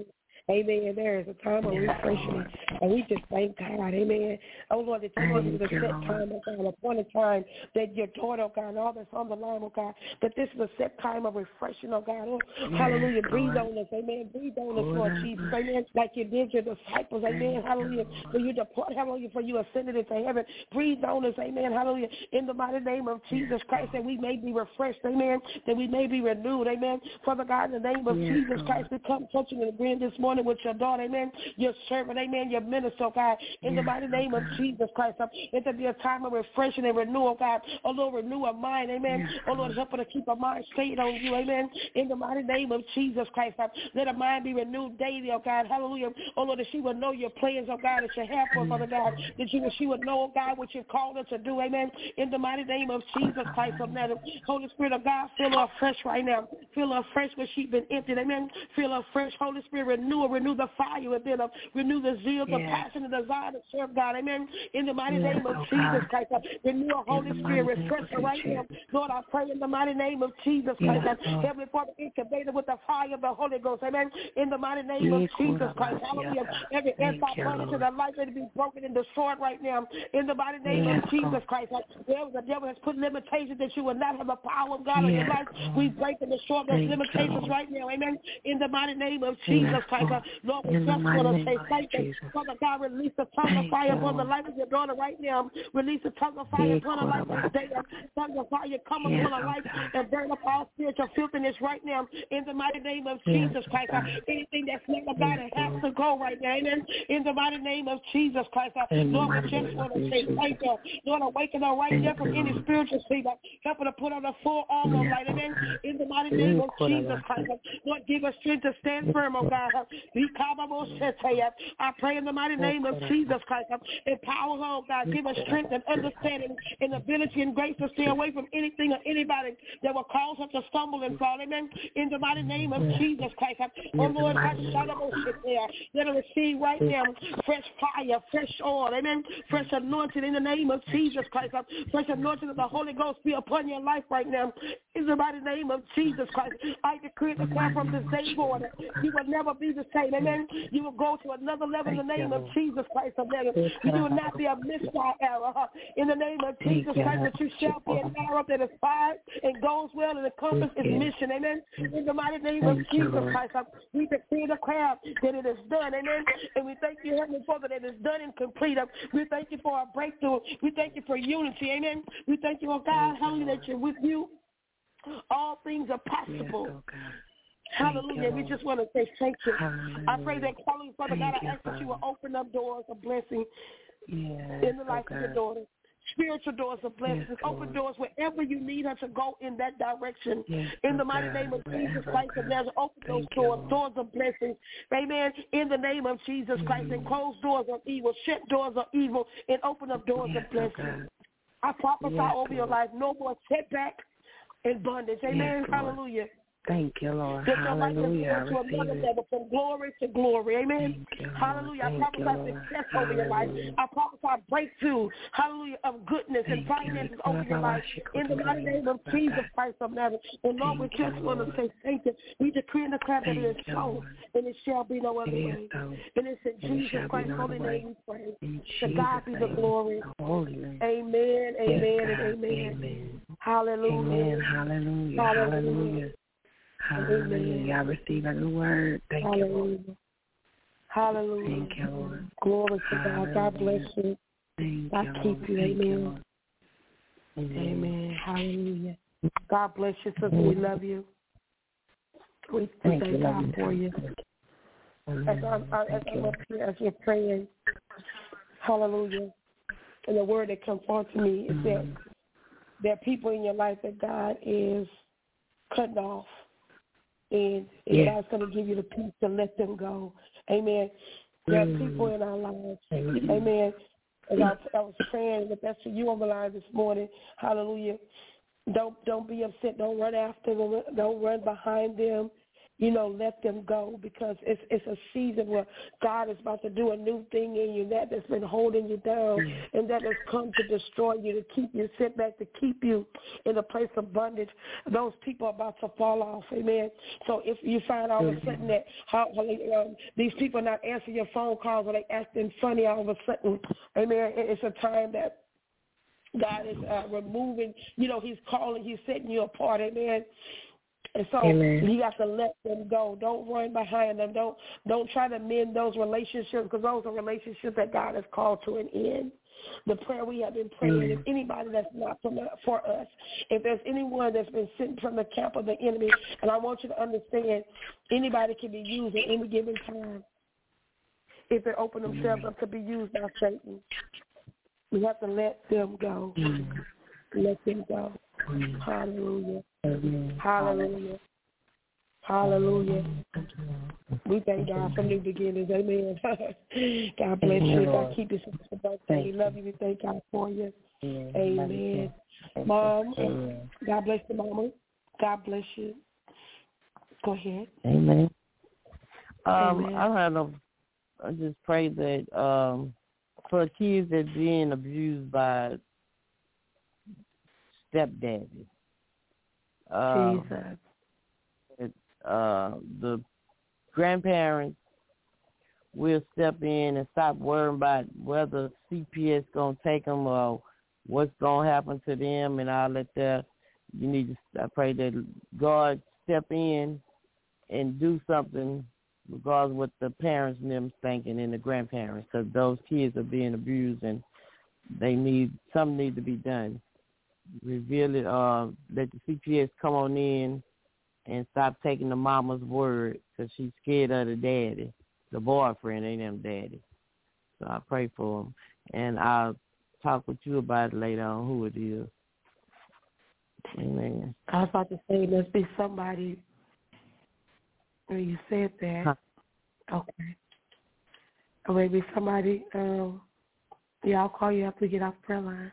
Amen. There is a time of refreshing, and we just thank God. Amen. Oh, Lord, that you want to set time, oh God, appointed time that your daughter, oh God, and all that's on the line, oh God, that this is a set time of refreshing, oh God. Oh, hallelujah. Breathe on us. Amen. Breathe on us, Lord Jesus. Amen. Like you did your disciples. Amen. Hallelujah. For you depart, hallelujah, for you ascended into heaven. Breathe on us. Amen. Hallelujah. In the mighty name of Jesus Christ, that we may be refreshed. Amen. That we may be renewed. Amen. Father God, in the name of Jesus Christ, we come touching and agreeing this morning with your daughter. Amen. Your servant. Amen. Your minister, oh God. In the mighty name of Jesus Christ. Let there be a time of refreshing and renewal, God. Oh, Lord, renew our mind. Amen. Oh, Lord, help her to keep our mind stayed on you. Amen. In the mighty name of Jesus Christ. Let her mind be renewed daily, oh God. Hallelujah. Oh, Lord, that she would know your plans, oh God, that you have for her, Father God. That she would know, oh God, what you've called her to do. Amen. In the mighty name of Jesus Christ of Nazareth. Holy Spirit of God, fill her fresh right now. Fill her fresh where she's been emptied. Amen. Fill her fresh. Holy Spirit, renew the fire within her. Renew the zeal, the passion, the desire to serve God. Amen. In the mighty name of Jesus Christ. Renew her, Holy Spirit. Refresh her right now. Lord, I pray in the mighty name of Jesus Christ. Heavenly Father, incubate with the fire of the Holy Ghost. Amen. In the mighty name of Jesus Christ. Hallelujah. Every anti-bondage to the life that be broken and destroyed right now. In the mighty name of Jesus Christ. The devil has put limitations that you will not have the power of God on your life. We break and destroy those limitations right now. Amen. In the mighty name of Jesus Christ. Lord, we just want to say thank you. Father God, release the tongue of fire upon the life of your daughter right now. Release the tongue of fire upon her life this day. Tongue of fire come upon her life and burn up all spiritual filthiness right now. In the mighty name of Jesus Christ. Anything that's not about it has to go right now. Amen. In the mighty name of Jesus Christ. Lord, we just want to say thank you. Lord, awaken her right now from any spiritual sleep. Help her to put on the full armor of light. Amen. In the mighty name of Jesus Christ. Lord, give us strength to stand firm, oh God. I pray in the mighty name of Jesus Christ. Empower her, oh God. Give us strength and understanding and ability and grace to stay away from anything or anybody that will cause her to stumble and fall. Amen. In the mighty name of Jesus Christ. Oh Lord, let her receive right now fresh fire, fresh oil. Amen. Fresh anointing in the name of Jesus Christ. Fresh anointing of the Holy Ghost be upon your life right now. In the mighty name of Jesus Christ. I decree and declare from this day forward, you will never be the same. Amen. You will go to another level in the name of Jesus Christ of Nazareth. You will not be a misfire arrow. In the name of Jesus Christ, that you shall be an arrow that is fired and goes well and accomplishes its mission. Amen. In the mighty name of Jesus Christ, we decree and declare that it is done. Amen. And we thank you, Heavenly Father, that it is done and complete. We thank you for our breakthrough. We thank you for unity. Amen. We thank you, oh God, hallelujah, that you're with you. All things are possible. Hallelujah. We just want to say thank you. I pray that, Holy Father God, I ask that you will open up doors of blessing in the life of your daughter. Spiritual doors of blessings. Open doors wherever you need her to go in that direction. In the mighty name of Jesus Christ of Nazareth, open those doors, doors of blessings. Amen. In the name of Jesus Christ, and close doors of evil, shut doors of evil, and open up doors of blessings. I prophesy over your life, no more setback and bondage. Amen. Hallelujah. Thank you, Lord. That your life Hallelujah. is to another level, from glory to glory. Amen. Hallelujah. I prophesy success over your life. I prophesy breakthrough, hallelujah, of goodness and finances over your life. In the mighty name of Jesus Christ of Nazareth. And Lord, we just want to say thank you. We decree and declare that it is so, and it shall be no other way. And it's in Jesus Christ's holy name we pray. To God be the glory. Amen, amen, and amen. Hallelujah. Amen. Hallelujah. Hallelujah. Hallelujah. I receive a new word. Thank you, Lord. Hallelujah. Thank you, Lord. Glory to God. God bless you. God keep you. Amen. Amen. Hallelujah. God bless you, sister. We love you. We thank God for you. As I'm up here, as you're praying, hallelujah. And the word that comes forth to me is that there are people in your life that God is cutting off. And God's going to give you the peace to let them go. Amen. There are people in our lives. Amen. As I was praying, if that's for you on the line this morning, hallelujah. Don't be upset. Don't run after them. Don't run behind them. let them go, because it's a season where God is about to do a new thing in you, that's been holding you down and that has come to destroy you, to keep you sit back, to keep you in a place of bondage. Those people are about to fall off, amen. So if you find all of a sudden that these people not answering your phone calls or they acting funny all of a sudden, amen, it's a time that God is removing, he's calling, he's setting you apart, amen. And so you have to let them go. Don't run behind them. Don't try to mend those relationships, because those are relationships that God has called to an end. The prayer we have been praying, if anybody that's not for us, if there's anyone that's been sent from the camp of the enemy, and I want you to understand, anybody can be used at any given time if they open themselves up to be used by Satan. We have to let them go. Let them go. Hallelujah. Hallelujah. Hallelujah. We thank God for new beginnings. Amen. God bless you. God keep you for birthday. We love you. We thank God for you. Amen. Mom, God bless you, Mama. God bless you. Go ahead. Amen. I just pray that for kids that being abused by stepdaddy, Jesus. The grandparents will step in and stop worrying about whether CPS going to take them or what's going to happen to them and all that. I pray that God step in and do something regardless of what the parents and them thinking and the grandparents, because those kids are being abused and something need to be done. Reveal it, let the CPS come on in and stop taking the mama's word, because she's scared of the daddy. The boyfriend ain't them daddy. So I pray for him. And I'll talk with you about it later on, who it is. Amen. I was about to say, it must be somebody. When you said that, okay. Or maybe somebody, I'll call you after we get off the prayer line.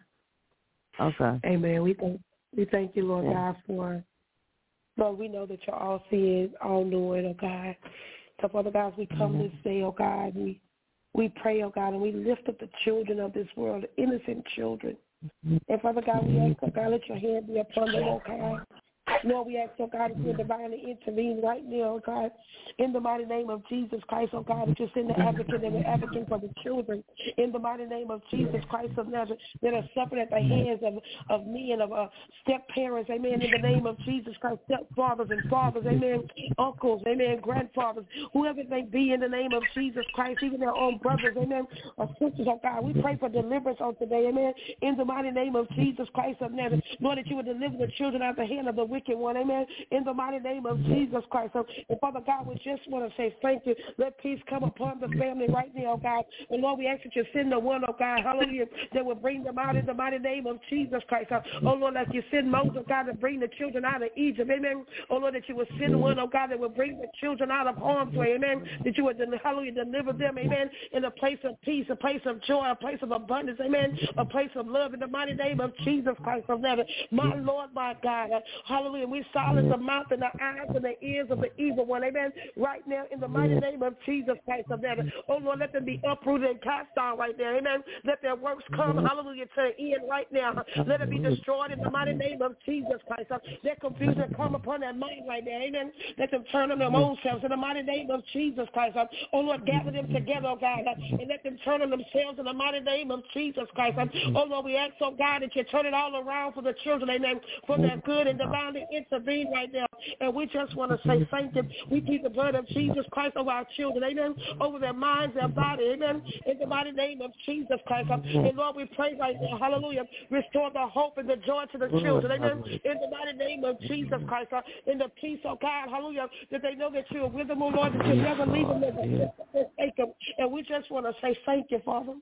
Okay. Amen. We thank you, Lord God, for, Lord, we know that you're all seeing, all knowing, oh God. So, Father God, as we come this day, oh God, we pray, oh God, and we lift up the children of this world, the innocent children. And, Father God, we ask, oh God, let your hand be upon them, oh God. Lord, we ask, oh God, that you would divinely intervene right now, oh God, in the mighty name of Jesus Christ, oh God, that you send the advocate and the advocate for the children, in the mighty name of Jesus Christ of Nazareth, that are suffering at the hands of men, of step-parents, amen, in the name of Jesus Christ, step-fathers and fathers, amen, uncles, amen, grandfathers, whoever it may be, in the name of Jesus Christ, even their own brothers, amen, or sisters, oh God. We pray for deliverance on today, amen, in the mighty name of Jesus Christ of Nazareth. Lord, that you would deliver the children out of the hand of the wicked one, amen, in the mighty name of Jesus Christ. And Father God, we just want to say thank you. Let peace come upon the family right now, God. And Lord, we ask that you send the one, oh God, hallelujah, that will bring them out in the mighty name of Jesus Christ. Oh Lord, like you send Moses, God, to bring the children out of Egypt, amen. Oh Lord, that you will send one, oh God, that will bring the children out of harm's way, amen. That you would, hallelujah, deliver them, amen, in a place of peace, a place of joy, a place of abundance, amen, a place of love in the mighty name of Jesus Christ of Nazareth. My Lord, my God, hallelujah. We silence the mouth and the eyes and the ears of the evil one, amen, right now in the mighty name of Jesus Christ of Nazareth. Oh Lord, let them be uprooted and cast down right there, amen. Let their works come, hallelujah, to an end right now. Let it be destroyed in the mighty name of Jesus Christ. Let confusion come upon their mind right there, amen. Let them turn on their own selves in the mighty name of Jesus Christ. Oh Lord, gather them together, oh God, and let them turn on themselves in the mighty name of Jesus Christ. Oh Lord, we ask, oh God, that you turn it all around for the children, amen, for their good and divinely intervene right now. And we just want to say thank you. We plead the blood of Jesus Christ over our children, amen, over their minds, their body, amen, in the mighty name of Jesus Christ. And Lord, we pray right now, hallelujah, restore the hope and the joy to the children, amen, in the mighty name of Jesus Christ, in the peace of God, hallelujah, that they know that you are with them, oh Lord, that you never leave them, never forsake them. And we just want to say thank you, Father.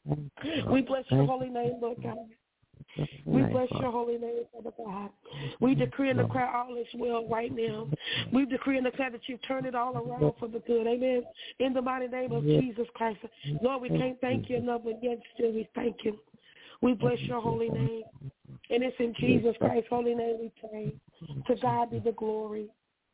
We bless your holy name, Lord God. We bless your holy name, Father God. We decree and declare all is well right now. We decree and declare that you've turned it all around for the good. Amen. In the mighty name of Jesus Christ. Lord, we can't thank you enough, but yet still we thank you. We bless your holy name. And it's in Jesus Christ's holy name we pray. To God be the glory.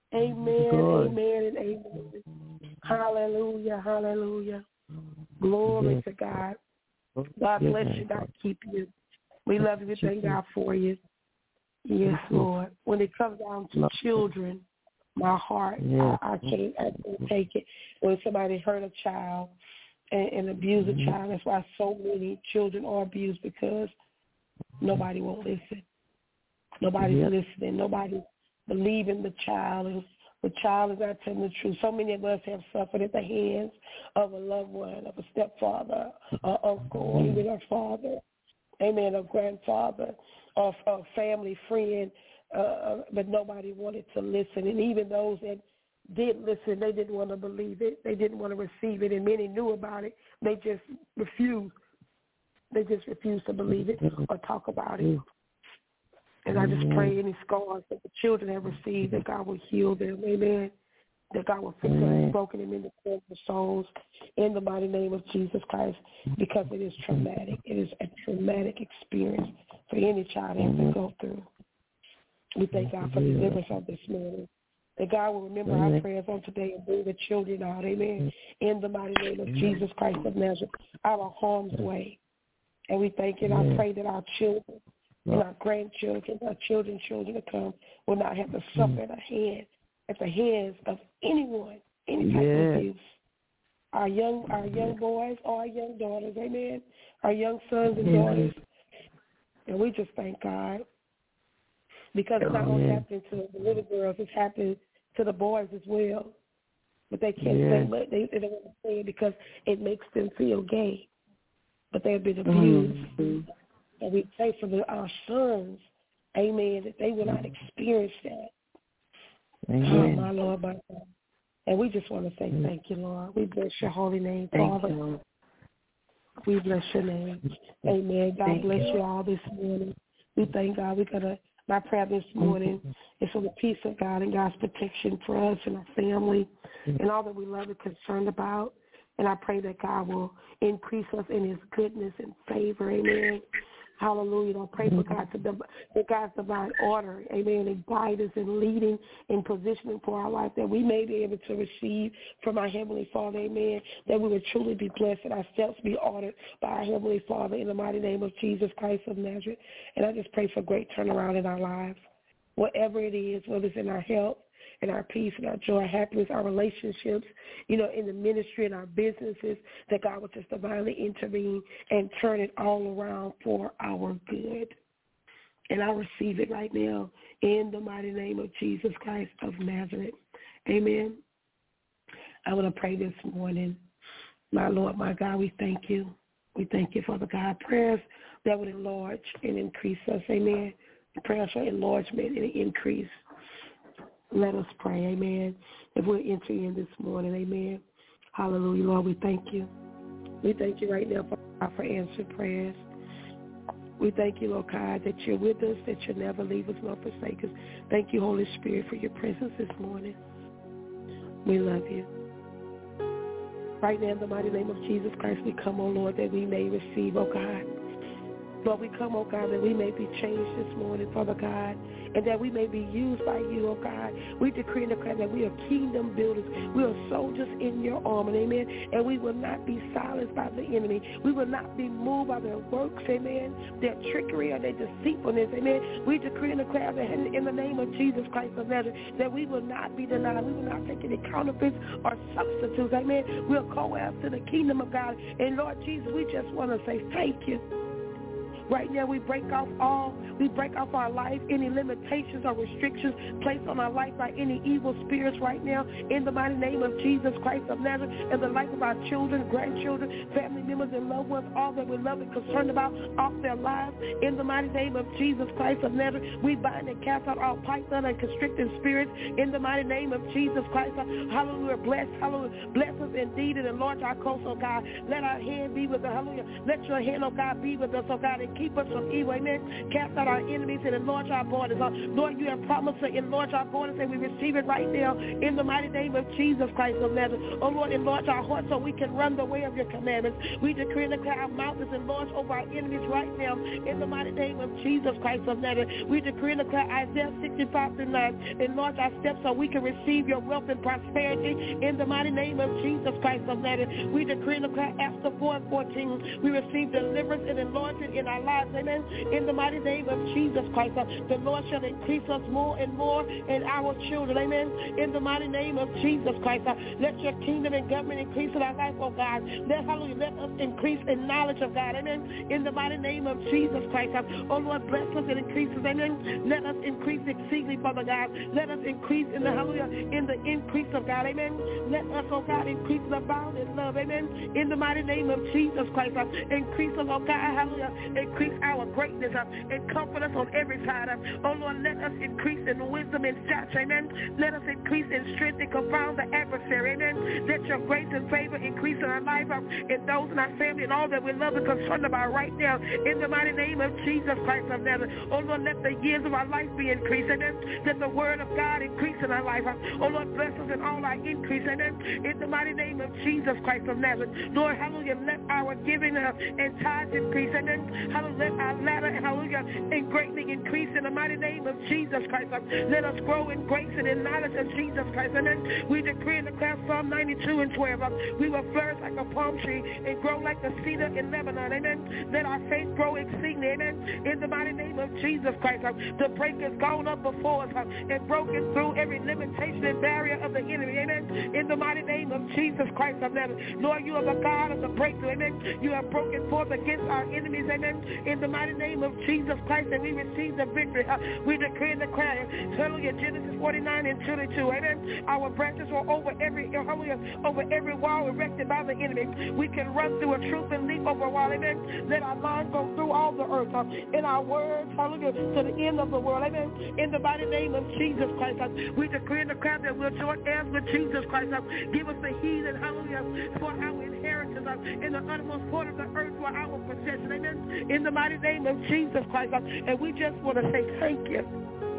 Amen, amen, and amen. Hallelujah, hallelujah. Glory to God. God bless you. God keep you. We love you. We thank God for you. Yes, Lord. When it comes down to children, my heart, I can't take it. When somebody hurt a child and abuse a child, that's why so many children are abused, because nobody won't listen. Nobody's listening. Nobody's believing the child, and the child is not telling the truth. So many of us have suffered at the hands of a loved one, of a stepfather, or uncle, or even a father, amen, a grandfather, or a family friend, but nobody wanted to listen. And even those that did listen, they didn't want to believe it. They didn't want to receive it, and many knew about it. They just refused. They just refused to believe it or talk about it. And I just pray any scars that the children have received, that God will heal them, amen, that God will fix them, broken them into their souls in the mighty name of Jesus Christ, because it is traumatic. It is a traumatic experience for any child to have to go through. We thank God for deliverance on this morning. That God will remember our prayers on today and bring the children out, amen, in the mighty name of Jesus Christ of Nazareth, out of harm's way. And we thank you, and I pray that our children and our grandchildren, our children to come will not have to suffer at the hands of anyone, any type of abuse. Our young boys or our young daughters, amen, our young sons and daughters. And we just thank God, because it's not only happening to the little girls, it's happening to the boys as well. But they can't say, they don't want to say it because it makes them feel gay. But they have been abused. And we pray for our sons, amen, that they will not experience that. Oh, my Lord, my God. And we just want to say thank you, Lord. We bless your holy name, Father. We bless your name. Amen. God bless you all this morning. We thank God. My prayer this morning is for the peace of God and God's protection for us and our family and all that we love and concerned about. And I pray that God will increase us in his goodness and favor. Amen. Hallelujah. I pray for God's divine order, amen, and guidance and leading and positioning for our life, that we may be able to receive from our Heavenly Father, amen, that we will truly be blessed and our steps be ordered by our Heavenly Father in the mighty name of Jesus Christ of Nazareth. And I just pray for great turnaround in our lives, whatever it is, whether it's in our health, and our peace and our joy, happiness, our relationships, in the ministry and our businesses, that God will just divinely intervene and turn it all around for our good. And I receive it right now in the mighty name of Jesus Christ of Nazareth. Amen. I want to pray this morning. My Lord, my God, we thank you. We thank you for the God prayers that would enlarge and increase us. Amen. Prayers for enlargement and increase. Let us pray, amen. If we're entering in this morning, amen. Hallelujah, Lord, we thank you. We thank you right now for answered prayers. We thank you, Lord God, that you're with us, that you'll never leave us nor forsake us. Thank you, Holy Spirit, for your presence this morning. We love you. Right now, in the mighty name of Jesus Christ, we come, oh Lord, that we may receive, oh God. Lord, we come, oh God, that we may be changed this morning, Father God, and that we may be used by you, oh God. We decree and declare that we are kingdom builders. We are soldiers in your army, amen, and we will not be silenced by the enemy. We will not be moved by their works, amen, their trickery or their deceitfulness, amen. We decree and declare that in the name of Jesus Christ of Nazareth, that we will not be denied. We will not take any counterfeits or substitutes, amen. We'll co-heirs to the kingdom of God. And Lord Jesus, we just want to say thank you. Right now, we break off our life, any limitations or restrictions placed on our life by any evil spirits right now, in the mighty name of Jesus Christ of Nazareth, and the life of our children, grandchildren, family members, and loved ones, all that we love and concerned about, off their lives, in the mighty name of Jesus Christ of Nazareth. We bind and cast out all python and constricting spirits, in the mighty name of Jesus Christ. Hallelujah. Bless us indeed and enlarge our coast, oh God. Let our hand be with us, hallelujah. Let your hand, oh God, be with us, oh God, and keep us from evil. Amen. Cast out our enemies and enlarge our borders. Lord, you have promised to enlarge our borders, and we receive it right now in the mighty name of Jesus Christ of Nazareth. Oh, Lord, enlarge our hearts so we can run the way of your commandments. We decree and declare our mouth is enlarged over our enemies right now in the mighty name of Jesus Christ of Nazareth. We decree and declare Isaiah 65:9. Enlarge our steps so we can receive your wealth and prosperity in the mighty name of Jesus Christ of Nazareth. We decree and declare Esther 4:14. We receive deliverance and enlargement in our lives. Amen. In the mighty name of Jesus Christ, the Lord shall increase us more and more in our children. Amen. In the mighty name of Jesus Christ, let your kingdom and government increase in our life, oh God. Let us increase in knowledge of God. Amen. In the mighty name of Jesus Christ, oh Lord, bless us and increase us. Amen. Let us increase exceedingly, Father God. Let us increase in the increase of God. Amen. Let us, oh God, increase and abound in love. Amen. In the mighty name of Jesus Christ, increase us, oh God, hallelujah. Increase our greatness and comfort us on every side. Oh Lord, let us increase in wisdom and stature. Amen. Let us increase in strength and confound the adversary. Amen. Let your grace and favor increase in our life and those in our family and all that we love and concerned about right now. In the mighty name of Jesus Christ of Nazareth. Oh Lord, let the years of our life be increased. Amen. Let the word of God increase in our life. Oh Lord, bless us in all our increase. Amen. In the mighty name of Jesus Christ of Nazareth. Lord, hallelujah, let our giving and tithes increase. Amen. Hallelujah, let our ladder, hallelujah, and greatly increase in the mighty name of Jesus Christ. Let us grow in grace and in knowledge of Jesus Christ. Amen. We decree and declare Psalm 92:12. We will flourish like a palm tree and grow like the cedar in Lebanon. Amen. Let our faith grow exceedingly. Amen. In the mighty name of Jesus Christ. The break has gone up before us and broken through every limitation and barrier of the enemy. Amen. In the mighty name of Jesus Christ of Nazareth. Lord, you are the God of the breakthrough. Amen. You have broken forth against our enemies. Amen. In the mighty name of Jesus Christ, and we receive the victory. We decree and declare. Hallelujah. Genesis 49:22. Amen. Our branches are over every wall erected by the enemy. We can run through a troop and leap over a wall. Amen. Let our line go through all the earth. In our words, hallelujah, to the end of the world. Amen. In the mighty name of Jesus Christ, we decree and declare that we're joint heirs with Jesus Christ. Give us the heathen, hallelujah, for our inheritance in the uttermost part of the earth for our possession. Amen. In the mighty name of Jesus Christ. And we just want to say thank you.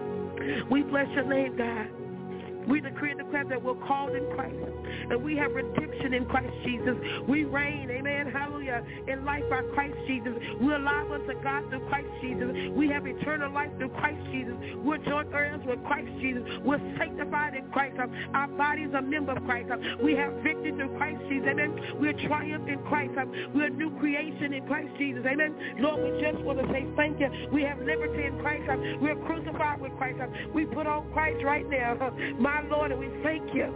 We bless your name, God. We decree and declare that we're called in Christ, and we have redemption in Christ Jesus. We reign, amen, hallelujah, in life by Christ Jesus. We're alive unto God through Christ Jesus. We have eternal life through Christ Jesus. We're joint heirs with Christ Jesus. We're sanctified in Christ. Our bodies are members of Christ. We have victory through Christ Jesus, amen. We're triumph in Christ. We're a new creation in Christ Jesus, amen. Lord, we just want to say thank you. We have liberty in Christ. We're crucified with Christ. We put on Christ right now. My Lord, and we thank you.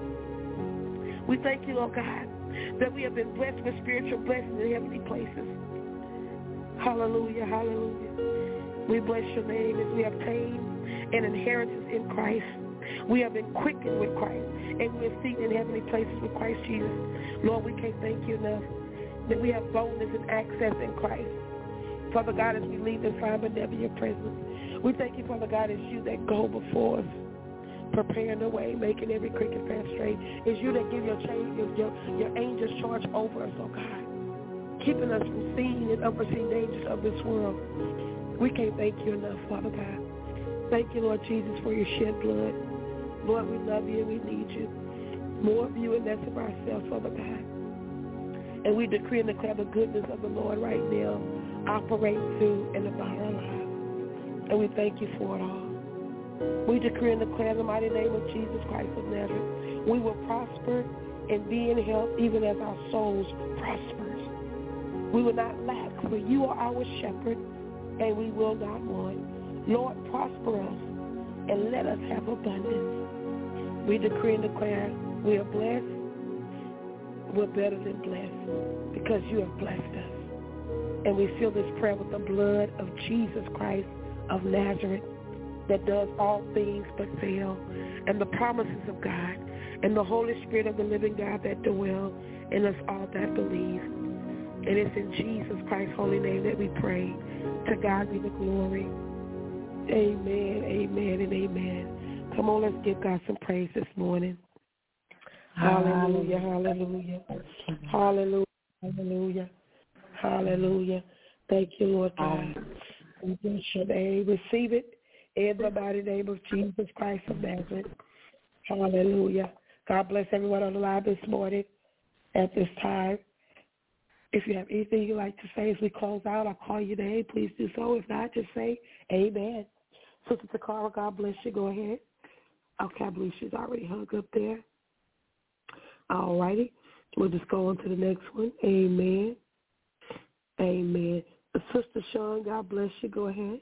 We thank you, Lord God, that we have been blessed with spiritual blessings in heavenly places. Hallelujah, hallelujah. We bless your name as we obtain an inheritance in Christ. We have been quickened with Christ, and we are seated in heavenly places with Christ Jesus. Lord, we can't thank you enough that we have boldness and access in Christ. Father God, as we leave this time but never your presence, we thank you, Father God, it's you that go before us, preparing the way, making every crooked path straight. It's you that give your angels charge over us, oh God, keeping us from seen and unforeseen dangers of this world. We can't thank you enough, Father God. Thank you, Lord Jesus, for your shed blood. Lord, we love you and we need you. More of you and less of ourselves, Father God. And we decree and declare the goodness of the Lord right now operate through and about our lives. And we thank you for it all. We decree and declare in the mighty name of Jesus Christ of Nazareth, we will prosper and be in health even as our souls prospers. We will not lack, for you are our shepherd, and we will not want. Lord, prosper us and let us have abundance. We decree and declare we are blessed. We're better than blessed because you have blessed us. And we seal this prayer with the blood of Jesus Christ of Nazareth, that does all things but fail, and the promises of God, and the Holy Spirit of the living God that dwell in us all that believe. And it's in Jesus Christ's holy name that we pray. To God be the glory. Amen, amen, and amen. Come on, let's give God some praise this morning. Hallelujah, hallelujah, hallelujah, hallelujah, hallelujah. Thank you, Lord God. We bless your name. Receive it in the mighty name of Jesus Christ of Nazareth. Hallelujah. God bless everyone on the line this morning at this time. If you have anything you'd like to say as we close out, I'll call your name. Please do so. If not, just say amen. Sister Takara, God bless you. Go ahead. Okay, I believe she's already hung up there. All righty. We'll just go on to the next one. Amen. Amen. Sister Sean, God bless you. Go ahead.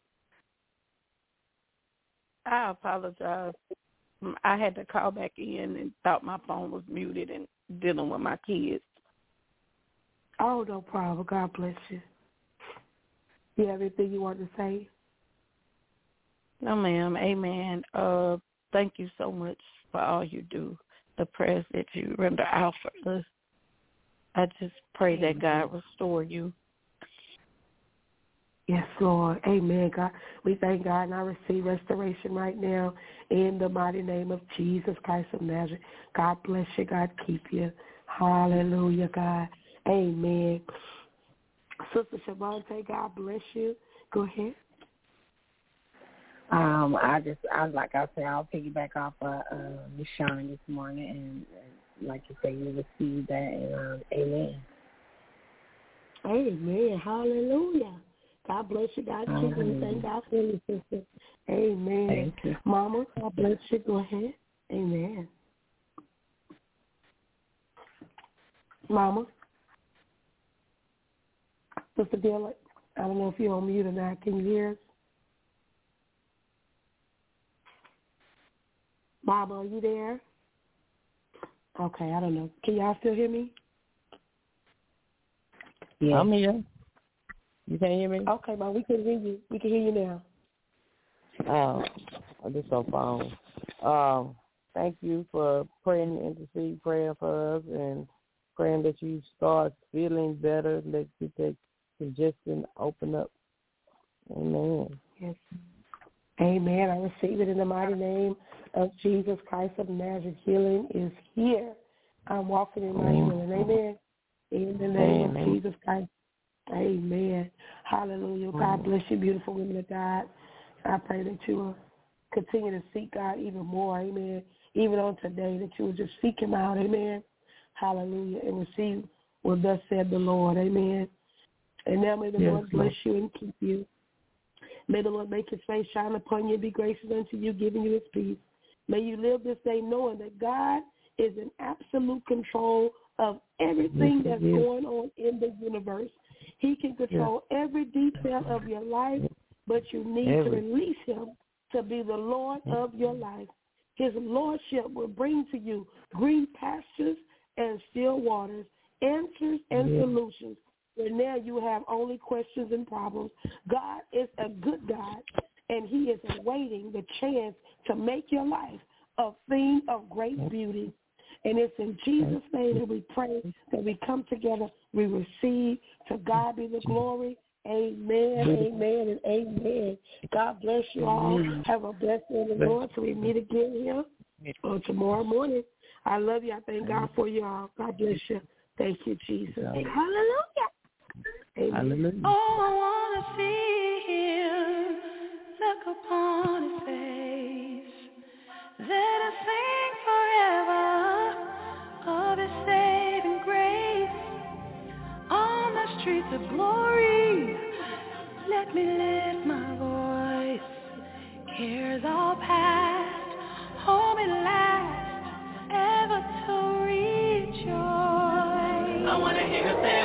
I apologize. I had to call back in and thought my phone was muted and dealing with my kids. Oh, no problem. God bless you. You have anything you want to say? No, ma'am. Amen. Thank you so much for all you do, the prayers that you render out for us. I just pray that God restore you. Yes, Lord. Amen, God. We thank God, and I receive restoration right now in the mighty name of Jesus Christ of Nazareth. God bless you. God keep you. Hallelujah, God. Amen. Sister Shavante, God bless you. Go ahead. Like I said, I'll piggyback off of Ms. Shawn this morning, and like you say, you received that, and amen. Amen. Hallelujah. God bless you. God keep you. Thank God for you, sister. Amen. Thank you. Mama, God bless you. Go ahead. Amen. Mama. Sister Dillard, I don't know if you're on mute or not. Can you hear us? Mama, are you there? Okay, I don't know. Can y'all still hear me? Yeah. I'm here. You can't hear me? Okay, Mom, we can hear you. We can hear you now. This so phone. Thank you for praying, intercede, praying for us, and praying that you start feeling better, let you take congestion open up. Amen. Yes. Amen. I receive it in the mighty name of Jesus Christ of Nazareth. Healing is here. I'm walking in my healing. Amen. In the name of Jesus Christ. Amen. Hallelujah. God bless you, beautiful women of God. I pray that you will continue to seek God even more. Amen. Even on today, that you will just seek him out. Amen. Hallelujah. And receive what thus said the Lord. Amen. And now may the Lord bless you and keep you. May the Lord make his face shine upon you and be gracious unto you, giving you his peace. May you live this day knowing that God is in absolute control of everything that's going on in the universe. He can control every detail of your life, but you need to release him to be the Lord of your life. His lordship will bring to you green pastures and still waters, answers and solutions. Where now you have only questions and problems. God is a good God, and he is awaiting the chance to make your life a thing of great beauty. And it's in Jesus' name that we pray, that we come together, we receive. To God be the glory. Amen, amen, and amen. God bless you all. Have a blessed day in the Lord till we meet again here on tomorrow morning. I love you. I thank God for you all. God bless you. Thank you, Jesus. Hallelujah. Amen. Hallelujah. Oh, I want to see him look upon his face. Let us sing forever of his saving grace. On the streets of glory, let me lift my voice. Cares all past, home at last, ever to rejoice. I want to hear it say